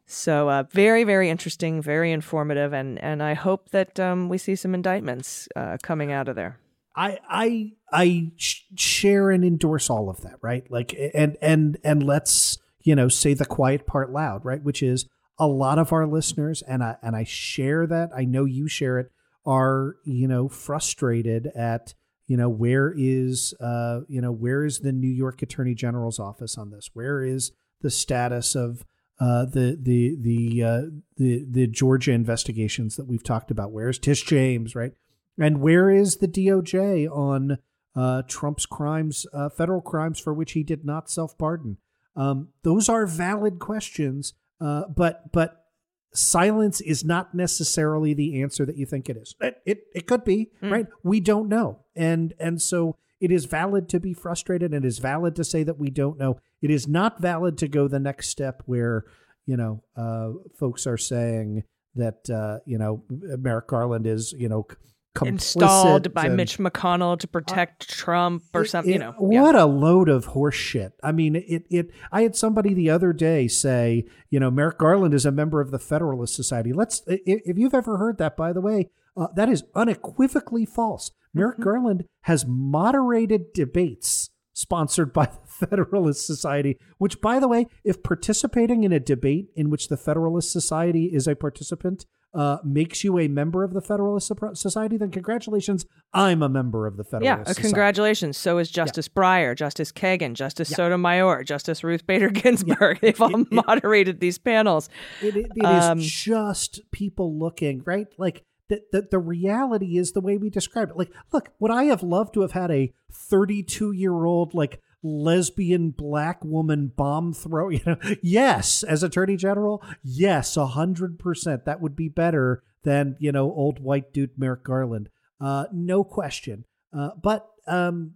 So uh, very, very interesting, very informative, and and I hope that um, we see some indictments uh, coming out of there. I I I sh- share and endorse all of that, right? Like, and and and let's, you know, say the quiet part loud, right? Which is a lot of our listeners, and I and I share that. I know you share it. Are, you know, frustrated at, you know, where is uh you know where is the New York Attorney General's office on this? Where is the status of Uh, the the the uh, the the Georgia investigations that we've talked about? Where's Tish James, right? And where is the D O J on uh, Trump's crimes, uh, federal crimes for which he did not self-pardon? Um, those are valid questions, uh, but but silence is not necessarily the answer that you think it is. It it, it could be, mm. right? We don't know, and and so it is valid to be frustrated, and it is valid to say that we don't know. It is not valid to go the next step where, you know, uh, folks are saying that, uh, you know, Merrick Garland is, you know, complicit. Installed by and, Mitch McConnell to protect uh, Trump or it, something, it, you know. What yeah. a load of horse shit. I mean, it, it, I had somebody the other day say, you know, Merrick Garland is a member of the Federalist Society. Let's, if you've ever heard that, by the way, uh, that is unequivocally false. Merrick mm-hmm. Garland has moderated debates sponsored by the Federalist Society, which, by the way, if participating in a debate in which the Federalist Society is a participant uh, makes you a member of the Federalist Society, then congratulations, I'm a member of the Federalist yeah, Society. Yeah, congratulations. So is Justice yeah. Breyer, Justice Kagan, Justice yeah. Sotomayor, Justice Ruth Bader Ginsburg. Yeah. They've all it, moderated it, these panels. It, it, it um, is just people looking, right? Like, The, the the reality is the way we describe it. Like, look, would I have loved to have had a thirty-two-year-old, like, lesbian black woman bomb throw? You know, yes, as Attorney General, yes, a hundred percent. That would be better than, you know, old white dude Merrick Garland. Uh, no question. Uh, but um,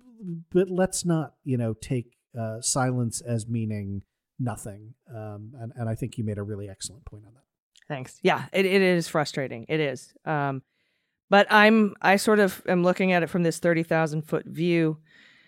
but let's not, you know, take uh, silence as meaning nothing. Um, and and I think you made a really excellent point on that. Thanks. Yeah, it, it is frustrating. It is. Um, but I'm, I sort of am looking at it from this thirty thousand foot view,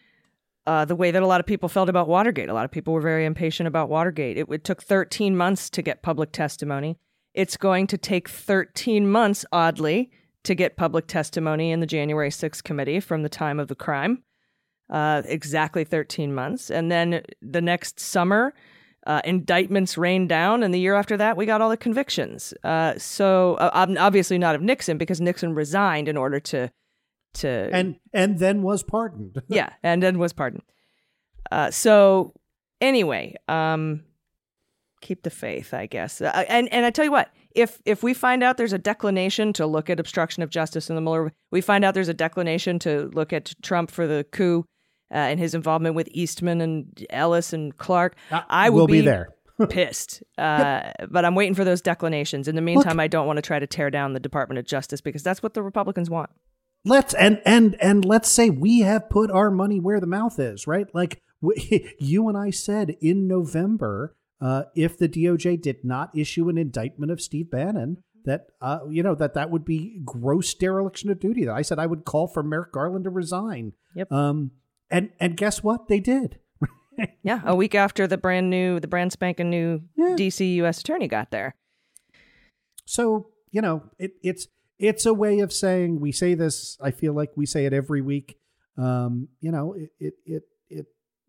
uh, the way that a lot of people felt about Watergate. A lot of people were very impatient about Watergate. It, it took thirteen months to get public testimony. It's going to take thirteen months, oddly, to get public testimony in the January sixth committee from the time of the crime. Uh, exactly thirteen months. And then the next summer, Uh, indictments rained down, and the year after that, we got all the convictions. Uh, so uh, obviously not of Nixon, because Nixon resigned in order to to and and then was pardoned. yeah, and then was pardoned. Uh, so anyway, um, keep the faith, I guess. Uh, and and I tell you what, if if we find out there's a declination to look at obstruction of justice in the Mueller, we find out there's a declination to look at Trump for the coup. Uh, and his involvement with Eastman and Ellis and Clark, uh, I will we'll be, be there. pissed. Uh, yep. But I'm waiting for those declinations. In the meantime, Look, I don't want to try to tear down the Department of Justice, because that's what the Republicans want. Let's and and and let's say we have put our money where the mouth is, right? Like we, you and I said in November, uh, if the D O J did not issue an indictment of Steve Bannon, that uh, you know that that would be gross dereliction of duty. That I said I would call for Merrick Garland to resign. Yep. Um, And and guess what? They did. Yeah, a week after the brand new, the brand spanking new yeah. D C U S attorney got there. So, you know, it, it's it's a way of saying, we say this, I feel like we say it every week. Um, you know, it, it, it, it,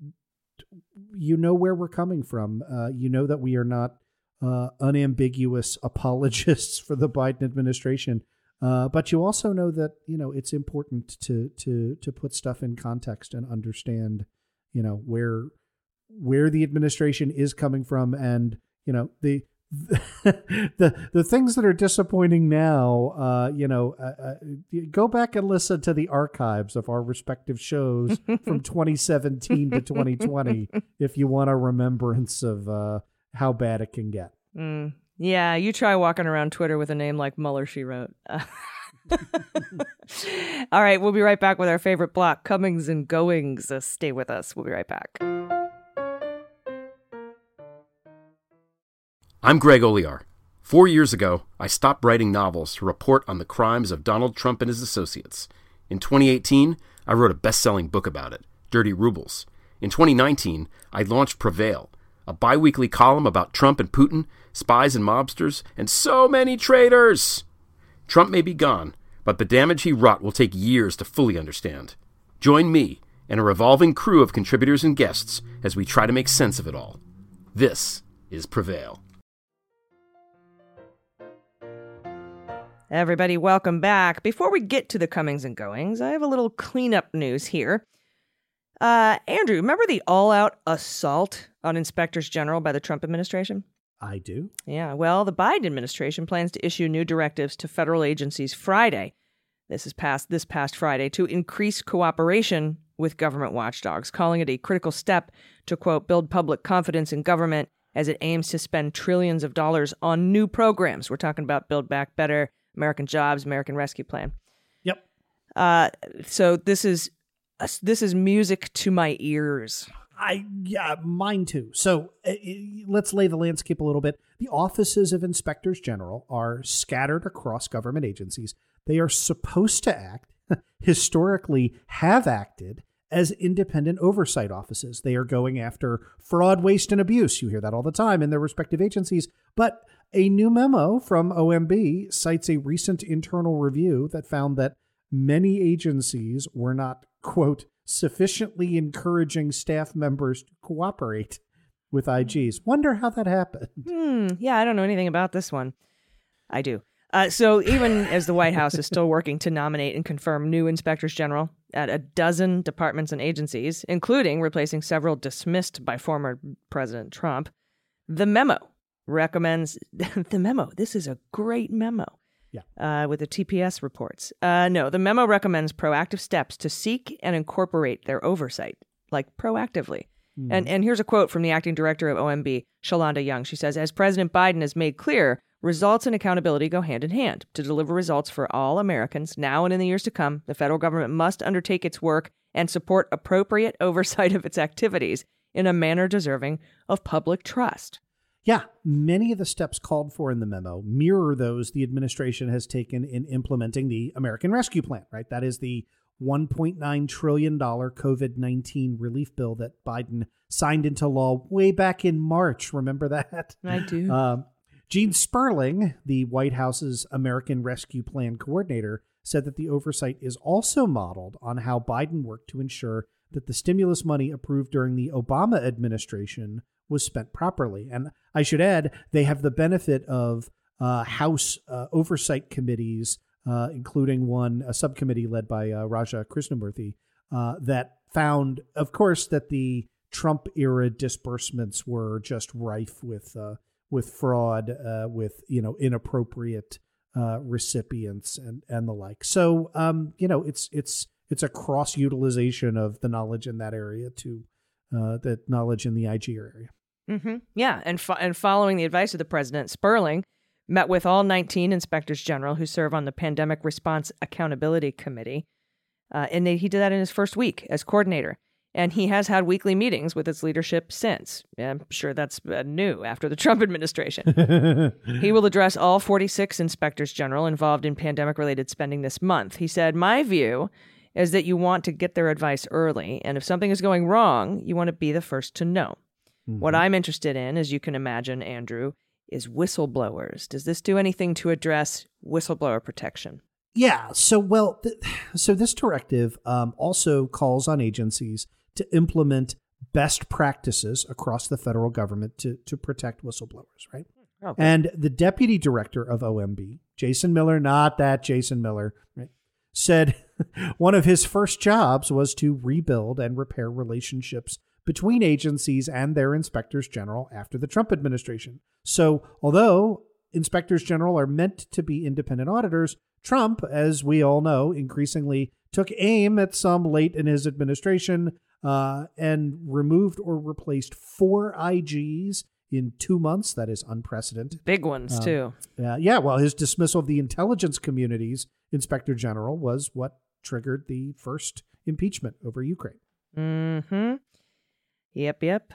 you know where we're coming from. Uh, you know that we are not uh, unambiguous apologists for the Biden administration. Uh, but you also know that, you know, it's important to to to put stuff in context and understand, you know, where where the administration is coming from, and, you know, the the the things that are disappointing now. Uh, you know, uh, uh, go back and listen to the archives of our respective shows from twenty seventeen to twenty twenty if you want a remembrance of uh, how bad it can get. Mm. Yeah, you try walking around Twitter with a name like Mueller, she wrote. Uh, all right, we'll be right back with our favorite block, comings and goings. Uh, stay with us. We'll be right back. I'm Greg Olear. Four years ago, I stopped writing novels to report on the crimes of Donald Trump and his associates. In twenty eighteen, I wrote a best-selling book about it, Dirty Rubles. In twenty nineteen, I launched Prevail, a bi-weekly column about Trump and Putin, spies and mobsters, and so many traitors. Trump may be gone, but the damage he wrought will take years to fully understand. Join me and a revolving crew of contributors and guests as we try to make sense of it all. This is Prevail. Everybody, welcome back. Before we get to the comings and goings, I have a little cleanup news here. Uh, Andrew, remember the all-out assault on inspectors general by the Trump administration? I do. Yeah, well, the Biden administration plans to issue new directives to federal agencies Friday. This is past this past Friday to increase cooperation with government watchdogs, calling it a critical step to, quote, build public confidence in government as it aims to spend trillions of dollars on new programs. We're talking about Build Back Better, American Jobs, American Rescue Plan. Yep. Uh, so this is uh, this is music to my ears. I yeah, mine too. So uh, let's lay the landscape a little bit. The offices of inspectors general are scattered across government agencies. They are supposed to act, historically have acted, as independent oversight offices. They are going after fraud, waste, and abuse. You hear that all the time in their respective agencies. But a new memo from O M B cites a recent internal review that found that many agencies were not, quote, sufficiently encouraging staff members to cooperate with I Gs. Wonder how that happened. Hmm. Yeah, I don't know anything about this one. I do. Uh, so even as the White House is still working to nominate and confirm new inspectors general at a dozen departments and agencies, including replacing several dismissed by former President Trump, the memo recommends the memo. This is a great memo. Yeah. Uh, with the T P S reports. Uh, no, the memo recommends proactive steps to seek and incorporate their oversight, like proactively. Mm. And and here's a quote from the acting director of O M B, Shalonda Young. She says, as President Biden has made clear, results and accountability go hand in hand. To deliver results for all Americans now and in the years to come, the federal government must undertake its work and support appropriate oversight of its activities in a manner deserving of public trust. Yeah, many of the steps called for in the memo mirror those the administration has taken in implementing the American Rescue Plan, right? That is the one point nine trillion dollars COVID nineteen relief bill that Biden signed into law way back in March. Remember that? I do. Um, Gene Sperling, the White House's American Rescue Plan coordinator, said that the oversight is also modeled on how Biden worked to ensure that the stimulus money approved during the Obama administration was spent properly. And I should add, they have the benefit of uh, House uh, oversight committees, uh, including one, a subcommittee led by uh, Raja Krishnamurthy, uh, that found, of course, that the Trump era disbursements were just rife with uh, with fraud, uh, with, you know, inappropriate uh, recipients and, and the like. So, um, you know, it's it's it's a cross utilization of the knowledge in that area to uh, the knowledge in the I G area. Mm-hmm. Yeah, and fo- and following the advice of the president, Sperling met with all nineteen inspectors general who serve on the Pandemic Response Accountability Committee, uh, and they, he did that in his first week as coordinator. And he has had weekly meetings with its leadership since. I'm sure that's uh, new after the Trump administration. He will address all forty-six inspectors general involved in pandemic-related spending this month. He said, my view is that you want to get their advice early, and if something is going wrong, you want to be the first to know. Mm-hmm. What I'm interested in, as you can imagine, Andrew, is whistleblowers. Does this do anything to address whistleblower protection? Yeah. So, well, th- so this directive um, also calls on agencies to implement best practices across the federal government to, to protect whistleblowers, right? Okay. And the deputy director of O M B, Jason Miller, not that Jason Miller, right, said one of his first jobs was to rebuild and repair relationships between agencies and their inspectors general after the Trump administration. So although inspectors general are meant to be independent auditors, Trump, as we all know, increasingly took aim at some late in his administration uh, and removed or replaced four I Gs in two months. That is unprecedented. Big ones, um, too. Uh, yeah, well, his dismissal of the intelligence community's inspector general was what triggered the first impeachment over Ukraine. Mm-hmm. Yep, yep.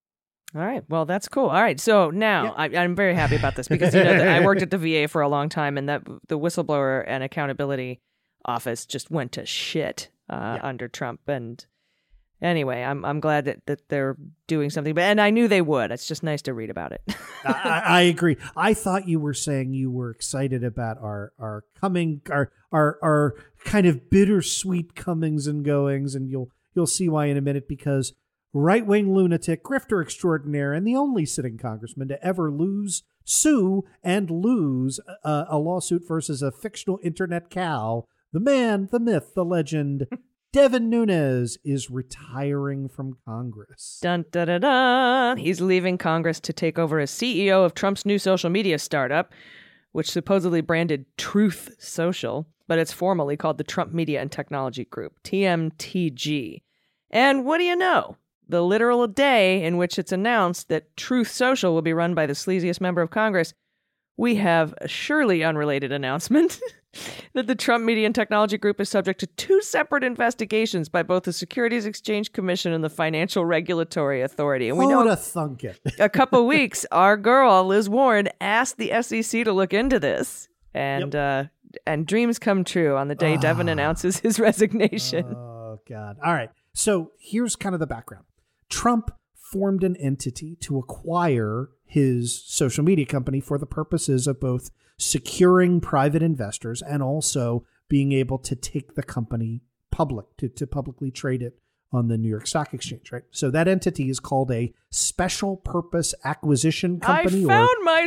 All right. Well, that's cool. All right. So now yeah. I, I'm very happy about this because you know I worked at the V A for a long time, and that the whistleblower and accountability office just went to shit uh, yeah. under Trump, and Anyway, I'm I'm glad that, that they're doing something, but and I knew they would. It's just nice to read about it. I, I agree. I thought you were saying you were excited about our our coming our our our kind of bittersweet comings and goings, and you'll you'll see why in a minute, because right-wing lunatic, grifter extraordinaire, and the only sitting congressman to ever lose, sue, and lose uh, a lawsuit versus a fictional internet cow, the man, the myth, the legend, Devin Nunes is retiring from Congress. Dun, da, da, da. He's leaving Congress to take over as C E O of Trump's new social media startup, which supposedly branded Truth Social, but it's formally called the Trump Media and Technology Group, T M T G. And what do you know? The literal day in which it's announced that Truth Social will be run by the sleaziest member of Congress, we have a surely unrelated announcement that the Trump Media and Technology Group is subject to two separate investigations by both the Securities Exchange Commission and the Financial Regulatory Authority. And we know to thunk it. a couple weeks, our girl, Liz Warren, asked the S E C to look into this. And yep. uh, and dreams come true on the day oh. Devin announces his resignation. Oh, God. All right. So here's kind of the background. Trump formed an entity to acquire his social media company for the purposes of both securing private investors and also being able to take the company public, to, to publicly trade it on the New York Stock Exchange, right? So that entity is called a Special Purpose Acquisition Company. I found or my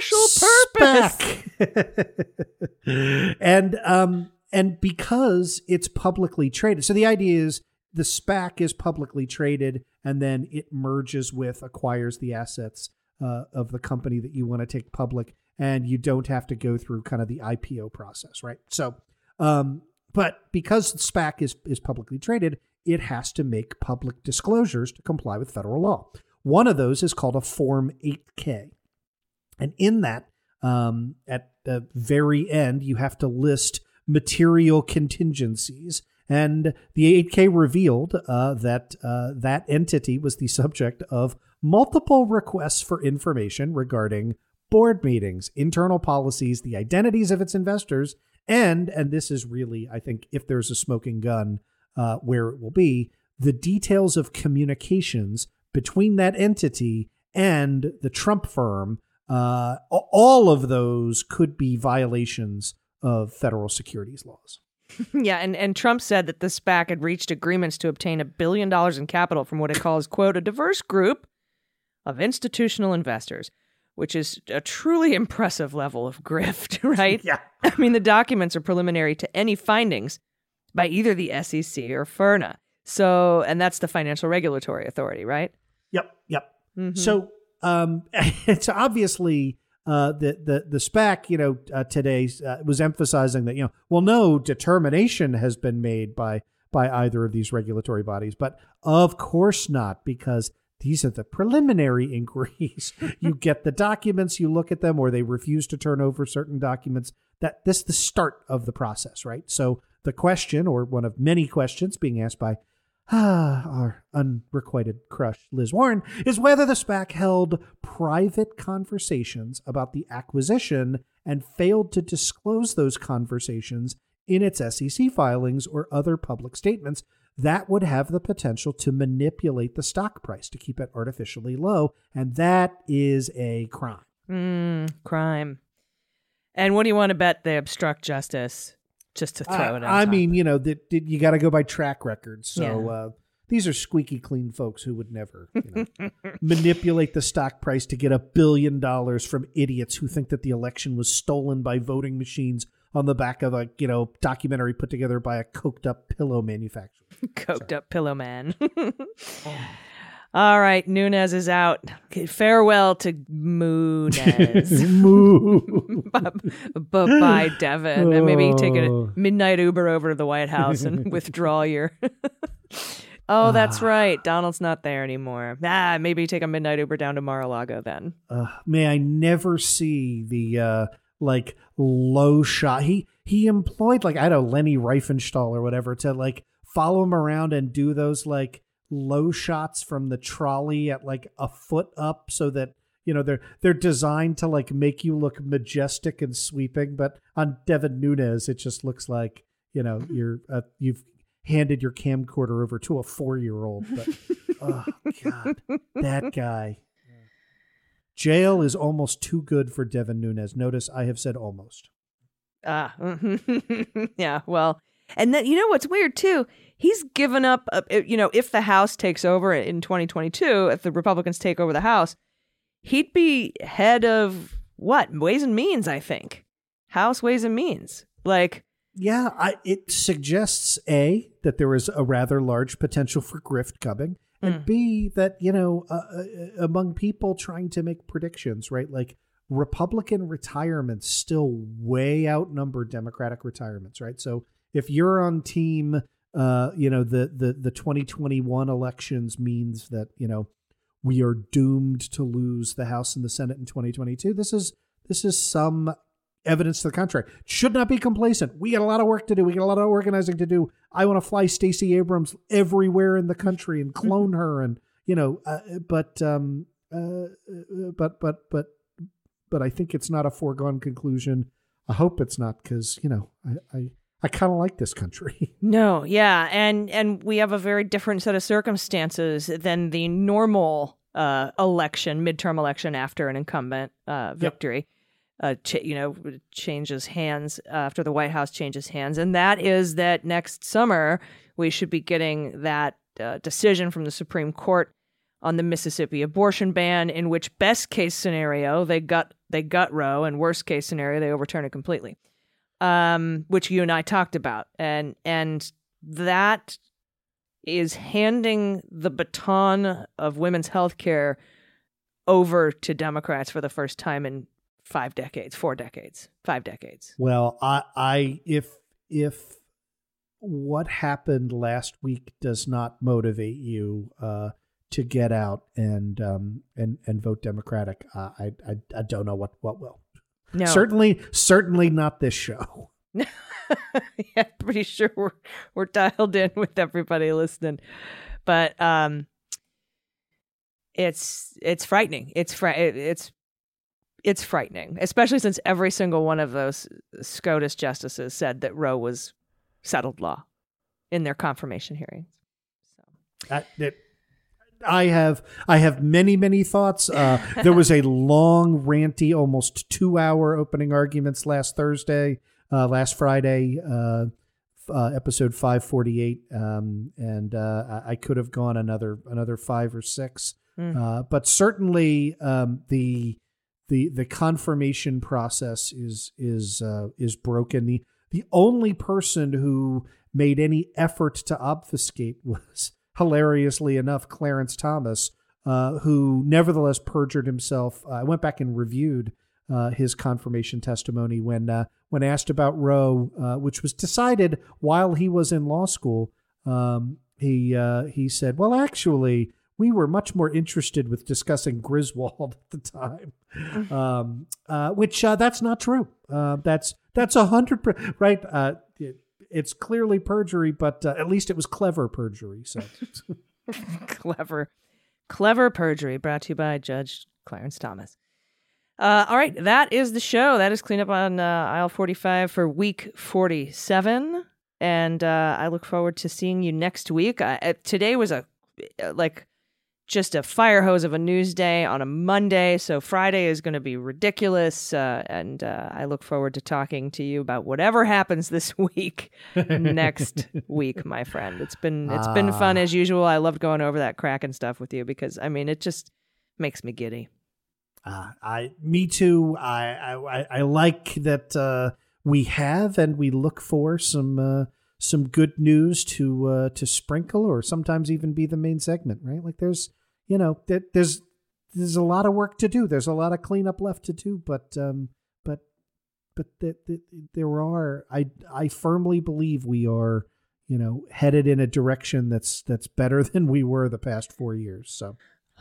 special purpose. and um and because it's publicly traded, so the idea is the SPAC is publicly traded, and then it merges with, acquires the assets uh, of the company that you want to take public, and you don't have to go through kind of the I P O process, right? So, um, but because the SPAC is is publicly traded, it has to make public disclosures to comply with federal law. One of those is called a Form eight K, and in that, um, at the very end, you have to list material contingencies. And the eight K revealed uh, that uh, that entity was the subject of multiple requests for information regarding board meetings, internal policies, the identities of its investors, and, and this is really, I think, if there's a smoking gun, uh, where it will be, the details of communications between that entity and the Trump firm. Uh, all of those could be violations of federal securities laws. Yeah, and, and Trump said that the SPAC had reached agreements to obtain a billion dollars in capital from what it calls, quote, a diverse group of institutional investors, which is a truly impressive level of grift, right? Yeah. I mean, the documents are preliminary to any findings by either the S E C or FIRNA. So, and that's the Financial Regulatory Authority, right? Yep, yep. Mm-hmm. So, um, it's obviously... Uh, the, the, the SPAC, you know, uh, today uh, was emphasizing that, you know, well, no determination has been made by by either of these regulatory bodies. But of course not, because these are the preliminary inquiries. You get the documents, you look at them, or they refuse to turn over certain documents. That this is the start of the process, right? So the question, or one of many questions being asked by Ah, our unrequited crush, Liz Warren, is whether the SPAC held private conversations about the acquisition and failed to disclose those conversations in its S E C filings or other public statements that would have the potential to manipulate the stock price to keep it artificially low. And that is a crime. Mm, crime. And what do you want to bet they obstruct justice? Just to throw uh, it. I top. mean, you know, that you got to go by track records. So yeah. uh, these are squeaky clean folks who would never you know, manipulate the stock price to get a billion dollars from idiots who think that the election was stolen by voting machines on the back of a you know documentary put together by a coked up pillow manufacturer. Coked Sorry. up pillow man. All right, Nunes is out. Farewell to Moonez. Moo. Bye, Devin. And maybe take a midnight Uber over to the White House and withdraw your... oh, that's right. Donald's not there anymore. Ah, maybe take a midnight Uber down to Mar-a-Lago then. Uh, may I never see the, uh, like, low shot. He, he employed, like, I don't know, Lenny Riefenstahl or whatever to, like, follow him around and do those, like, low shots from the trolley at like a foot up so that, you know, they're they're designed to like make you look majestic and sweeping. But on Devin Nunes, it just looks like, you know, you're uh, you've handed your camcorder over to a four-year-old. But, oh, God, that guy. Jail is almost too good for Devin Nunes. Notice I have said almost. Ah, yeah, well, and then, you know what's weird, too? He's given up, uh, you know, if the House takes over in twenty twenty-two, if the Republicans take over the House, he'd be head of, what, Ways and Means, I think. House Ways and Means. Like... Yeah, I, it suggests, A, that there is a rather large potential for grift coming, and mm. B, that, you know, uh, uh, among people trying to make predictions, right, like, Republican retirements still way outnumber Democratic retirements, right? So if you're on team, uh, you know, the, the, the twenty twenty-one elections means that, you know, we are doomed to lose the House and the Senate in twenty twenty-two. This is this is some evidence to the contrary. Should not be complacent. We got a lot of work to do. We got a lot of organizing to do. I want to fly Stacey Abrams everywhere in the country and clone mm-hmm. her, and you know, uh, but um, uh, but but but. But I think it's not a foregone conclusion. I hope it's not, because, you know, I I, I kind of like this country. No, yeah. And and we have a very different set of circumstances than the normal uh, election, midterm election after an incumbent uh, victory. Yep. Uh, ch- you know, changes hands uh, after the White House changes hands. And that is that next summer we should be getting that uh, decision from the Supreme Court on the Mississippi abortion ban, in which best case scenario, they gut they gut Roe, and worst case scenario, they overturn it completely, um, which you and I talked about. And and that is handing the baton of women's health care over to Democrats for the first time in five decades, four decades, five decades. Well, I, I if if what happened last week does not motivate you uh, to get out and um and and vote Democratic, uh, I I I don't know what what will. No, certainly certainly not this show. Yeah, pretty sure we're we're dialed in with everybody listening, but um, it's it's frightening. It's fr- it's it's frightening, especially since every single one of those SCOTUS justices said that Roe was settled law in their confirmation hearings. So. I, it, I have I have many many thoughts. Uh, there was a long, ranty, almost two hour opening arguments last Thursday. Uh, last Friday, uh, uh, episode five forty-eight, um, and uh, I could have gone another another five or six, mm. uh, but certainly um, the the the confirmation process is is uh, is broken. The the only person who made any effort to obfuscate was, hilariously enough, Clarence Thomas, uh, who nevertheless perjured himself. Uh, I went back and reviewed uh, his confirmation testimony when. Uh, When asked about Roe, uh, which was decided while he was in law school, um, he uh, he said, "Well, actually, we were much more interested with discussing Griswold at the time," um, uh, which uh, that's not true. Uh, that's that's a hundred per- right. Uh, it, it's clearly perjury, but uh, at least it was clever perjury. So clever, clever perjury. Brought to you by Judge Clarence Thomas. Uh, all right, that is the show. That is Cleanup on uh, Aisle forty-five for week forty-seven, and uh, I look forward to seeing you next week. Uh, today was a like just a fire hose of a news day on a Monday, so Friday is going to be ridiculous, uh, and uh, I look forward to talking to you about whatever happens this week next week, my friend. It's been it's been uh. fun as usual. I loved going over that Kraken stuff with you because I mean it just makes me giddy. Uh, I, me too. I, I, I like that uh, we have and we look for some uh, some good news to uh, to sprinkle, or sometimes even be the main segment. Right? Like there's, you know, there, there's there's a lot of work to do. There's a lot of cleanup left to do, but um, but but th- th- there are. I I firmly believe we are, you know, headed in a direction that's that's better than we were the past four years. So.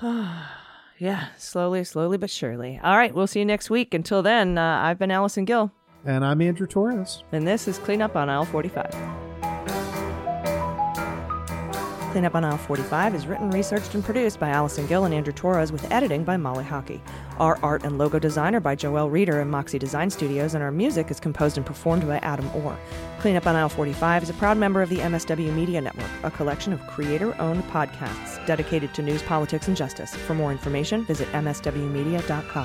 Yeah, slowly, slowly but surely. All right, we'll see you next week. Until then, uh, I've been Allison Gill. And I'm Andrew Torres. And this is Cleanup on Aisle forty-five. Cleanup on Aisle forty-five is written, researched, and produced by Allison Gill and Andrew Torres, with editing by Molly Hockey. Our art and logo design are by Joelle Reeder and Moxie Design Studios, and our music is composed and performed by Adam Orr. Clean Up on Aisle forty-five is a proud member of the M S W Media Network, a collection of creator-owned podcasts dedicated to news, politics, and justice. For more information, visit m s w media dot com.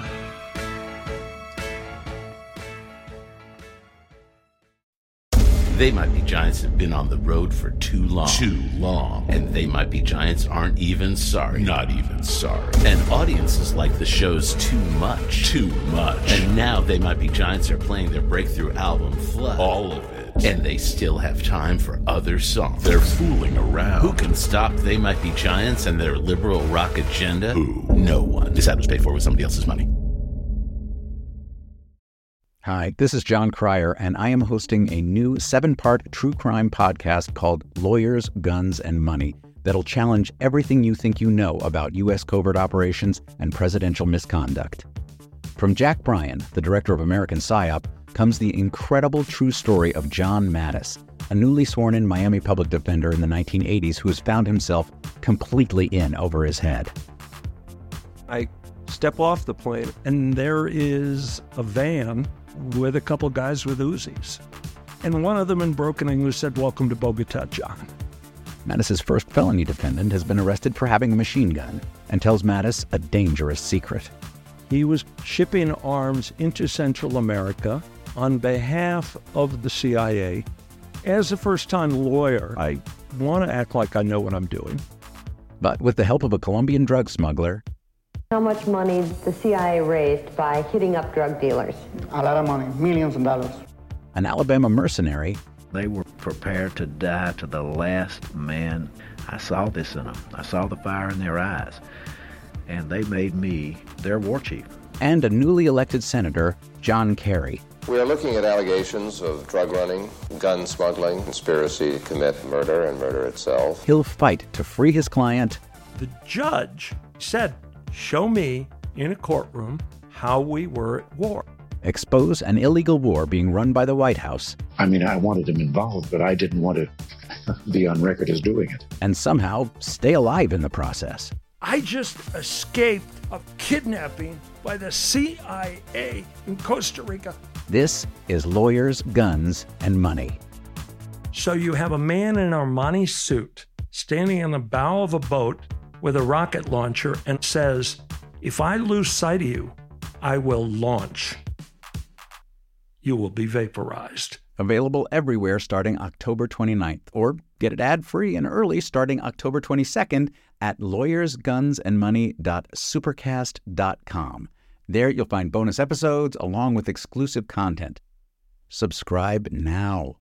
They Might Be Giants have been on the road for too long. Too long. And They Might Be Giants aren't even sorry. Not even sorry. And audiences like the shows too much. Too much. And now They Might Be Giants are playing their breakthrough album, Flood. All of it. And they still have time for other songs. They're fooling around. Who can stop They Might Be Giants and their liberal rock agenda? Who? No one. This ad was paid for with somebody else's money. Hi, this is John Cryer, and I am hosting a new seven-part true crime podcast called Lawyers, Guns, and Money that'll challenge everything you think you know about U S covert operations and presidential misconduct. From Jack Bryan, the director of American PSYOP, comes the incredible true story of John Mattis, a newly sworn-in Miami public defender in the nineteen eighties who has found himself completely in over his head. I step off the plane, and there is a van with a couple guys with Uzis. And one of them in broken English said, "Welcome to Bogota, John." Mattis's first felony defendant has been arrested for having a machine gun and tells Mattis a dangerous secret. He was shipping arms into Central America on behalf of the C I A. As a first-time lawyer, I want to act like I know what I'm doing. But with the help of a Colombian drug smuggler, how much money the C I A raised by hitting up drug dealers? A lot of money, millions of dollars. An Alabama mercenary, they were prepared to die to the last man. I saw this in them. I saw the fire in their eyes. And they made me their war chief. And a newly elected senator, John Kerry. We are looking at allegations of drug running, gun smuggling, conspiracy to commit murder and murder itself. He'll fight to free his client. The judge said, "Show me in a courtroom how we were at war." Expose an illegal war being run by the White House. I mean, I wanted him involved, but I didn't want to be on record as doing it. And somehow stay alive in the process. I just escaped a kidnapping by the C I A in Costa Rica. This is Lawyers, Guns, and Money. So you have a man in an Armani suit standing on the bow of a boat with a rocket launcher and says, "If I lose sight of you, I will launch. You will be vaporized." Available everywhere starting October twenty-ninth, or get it ad-free and early starting October twenty-second at lawyers guns and money dot supercast dot com. There you'll find bonus episodes along with exclusive content. Subscribe now.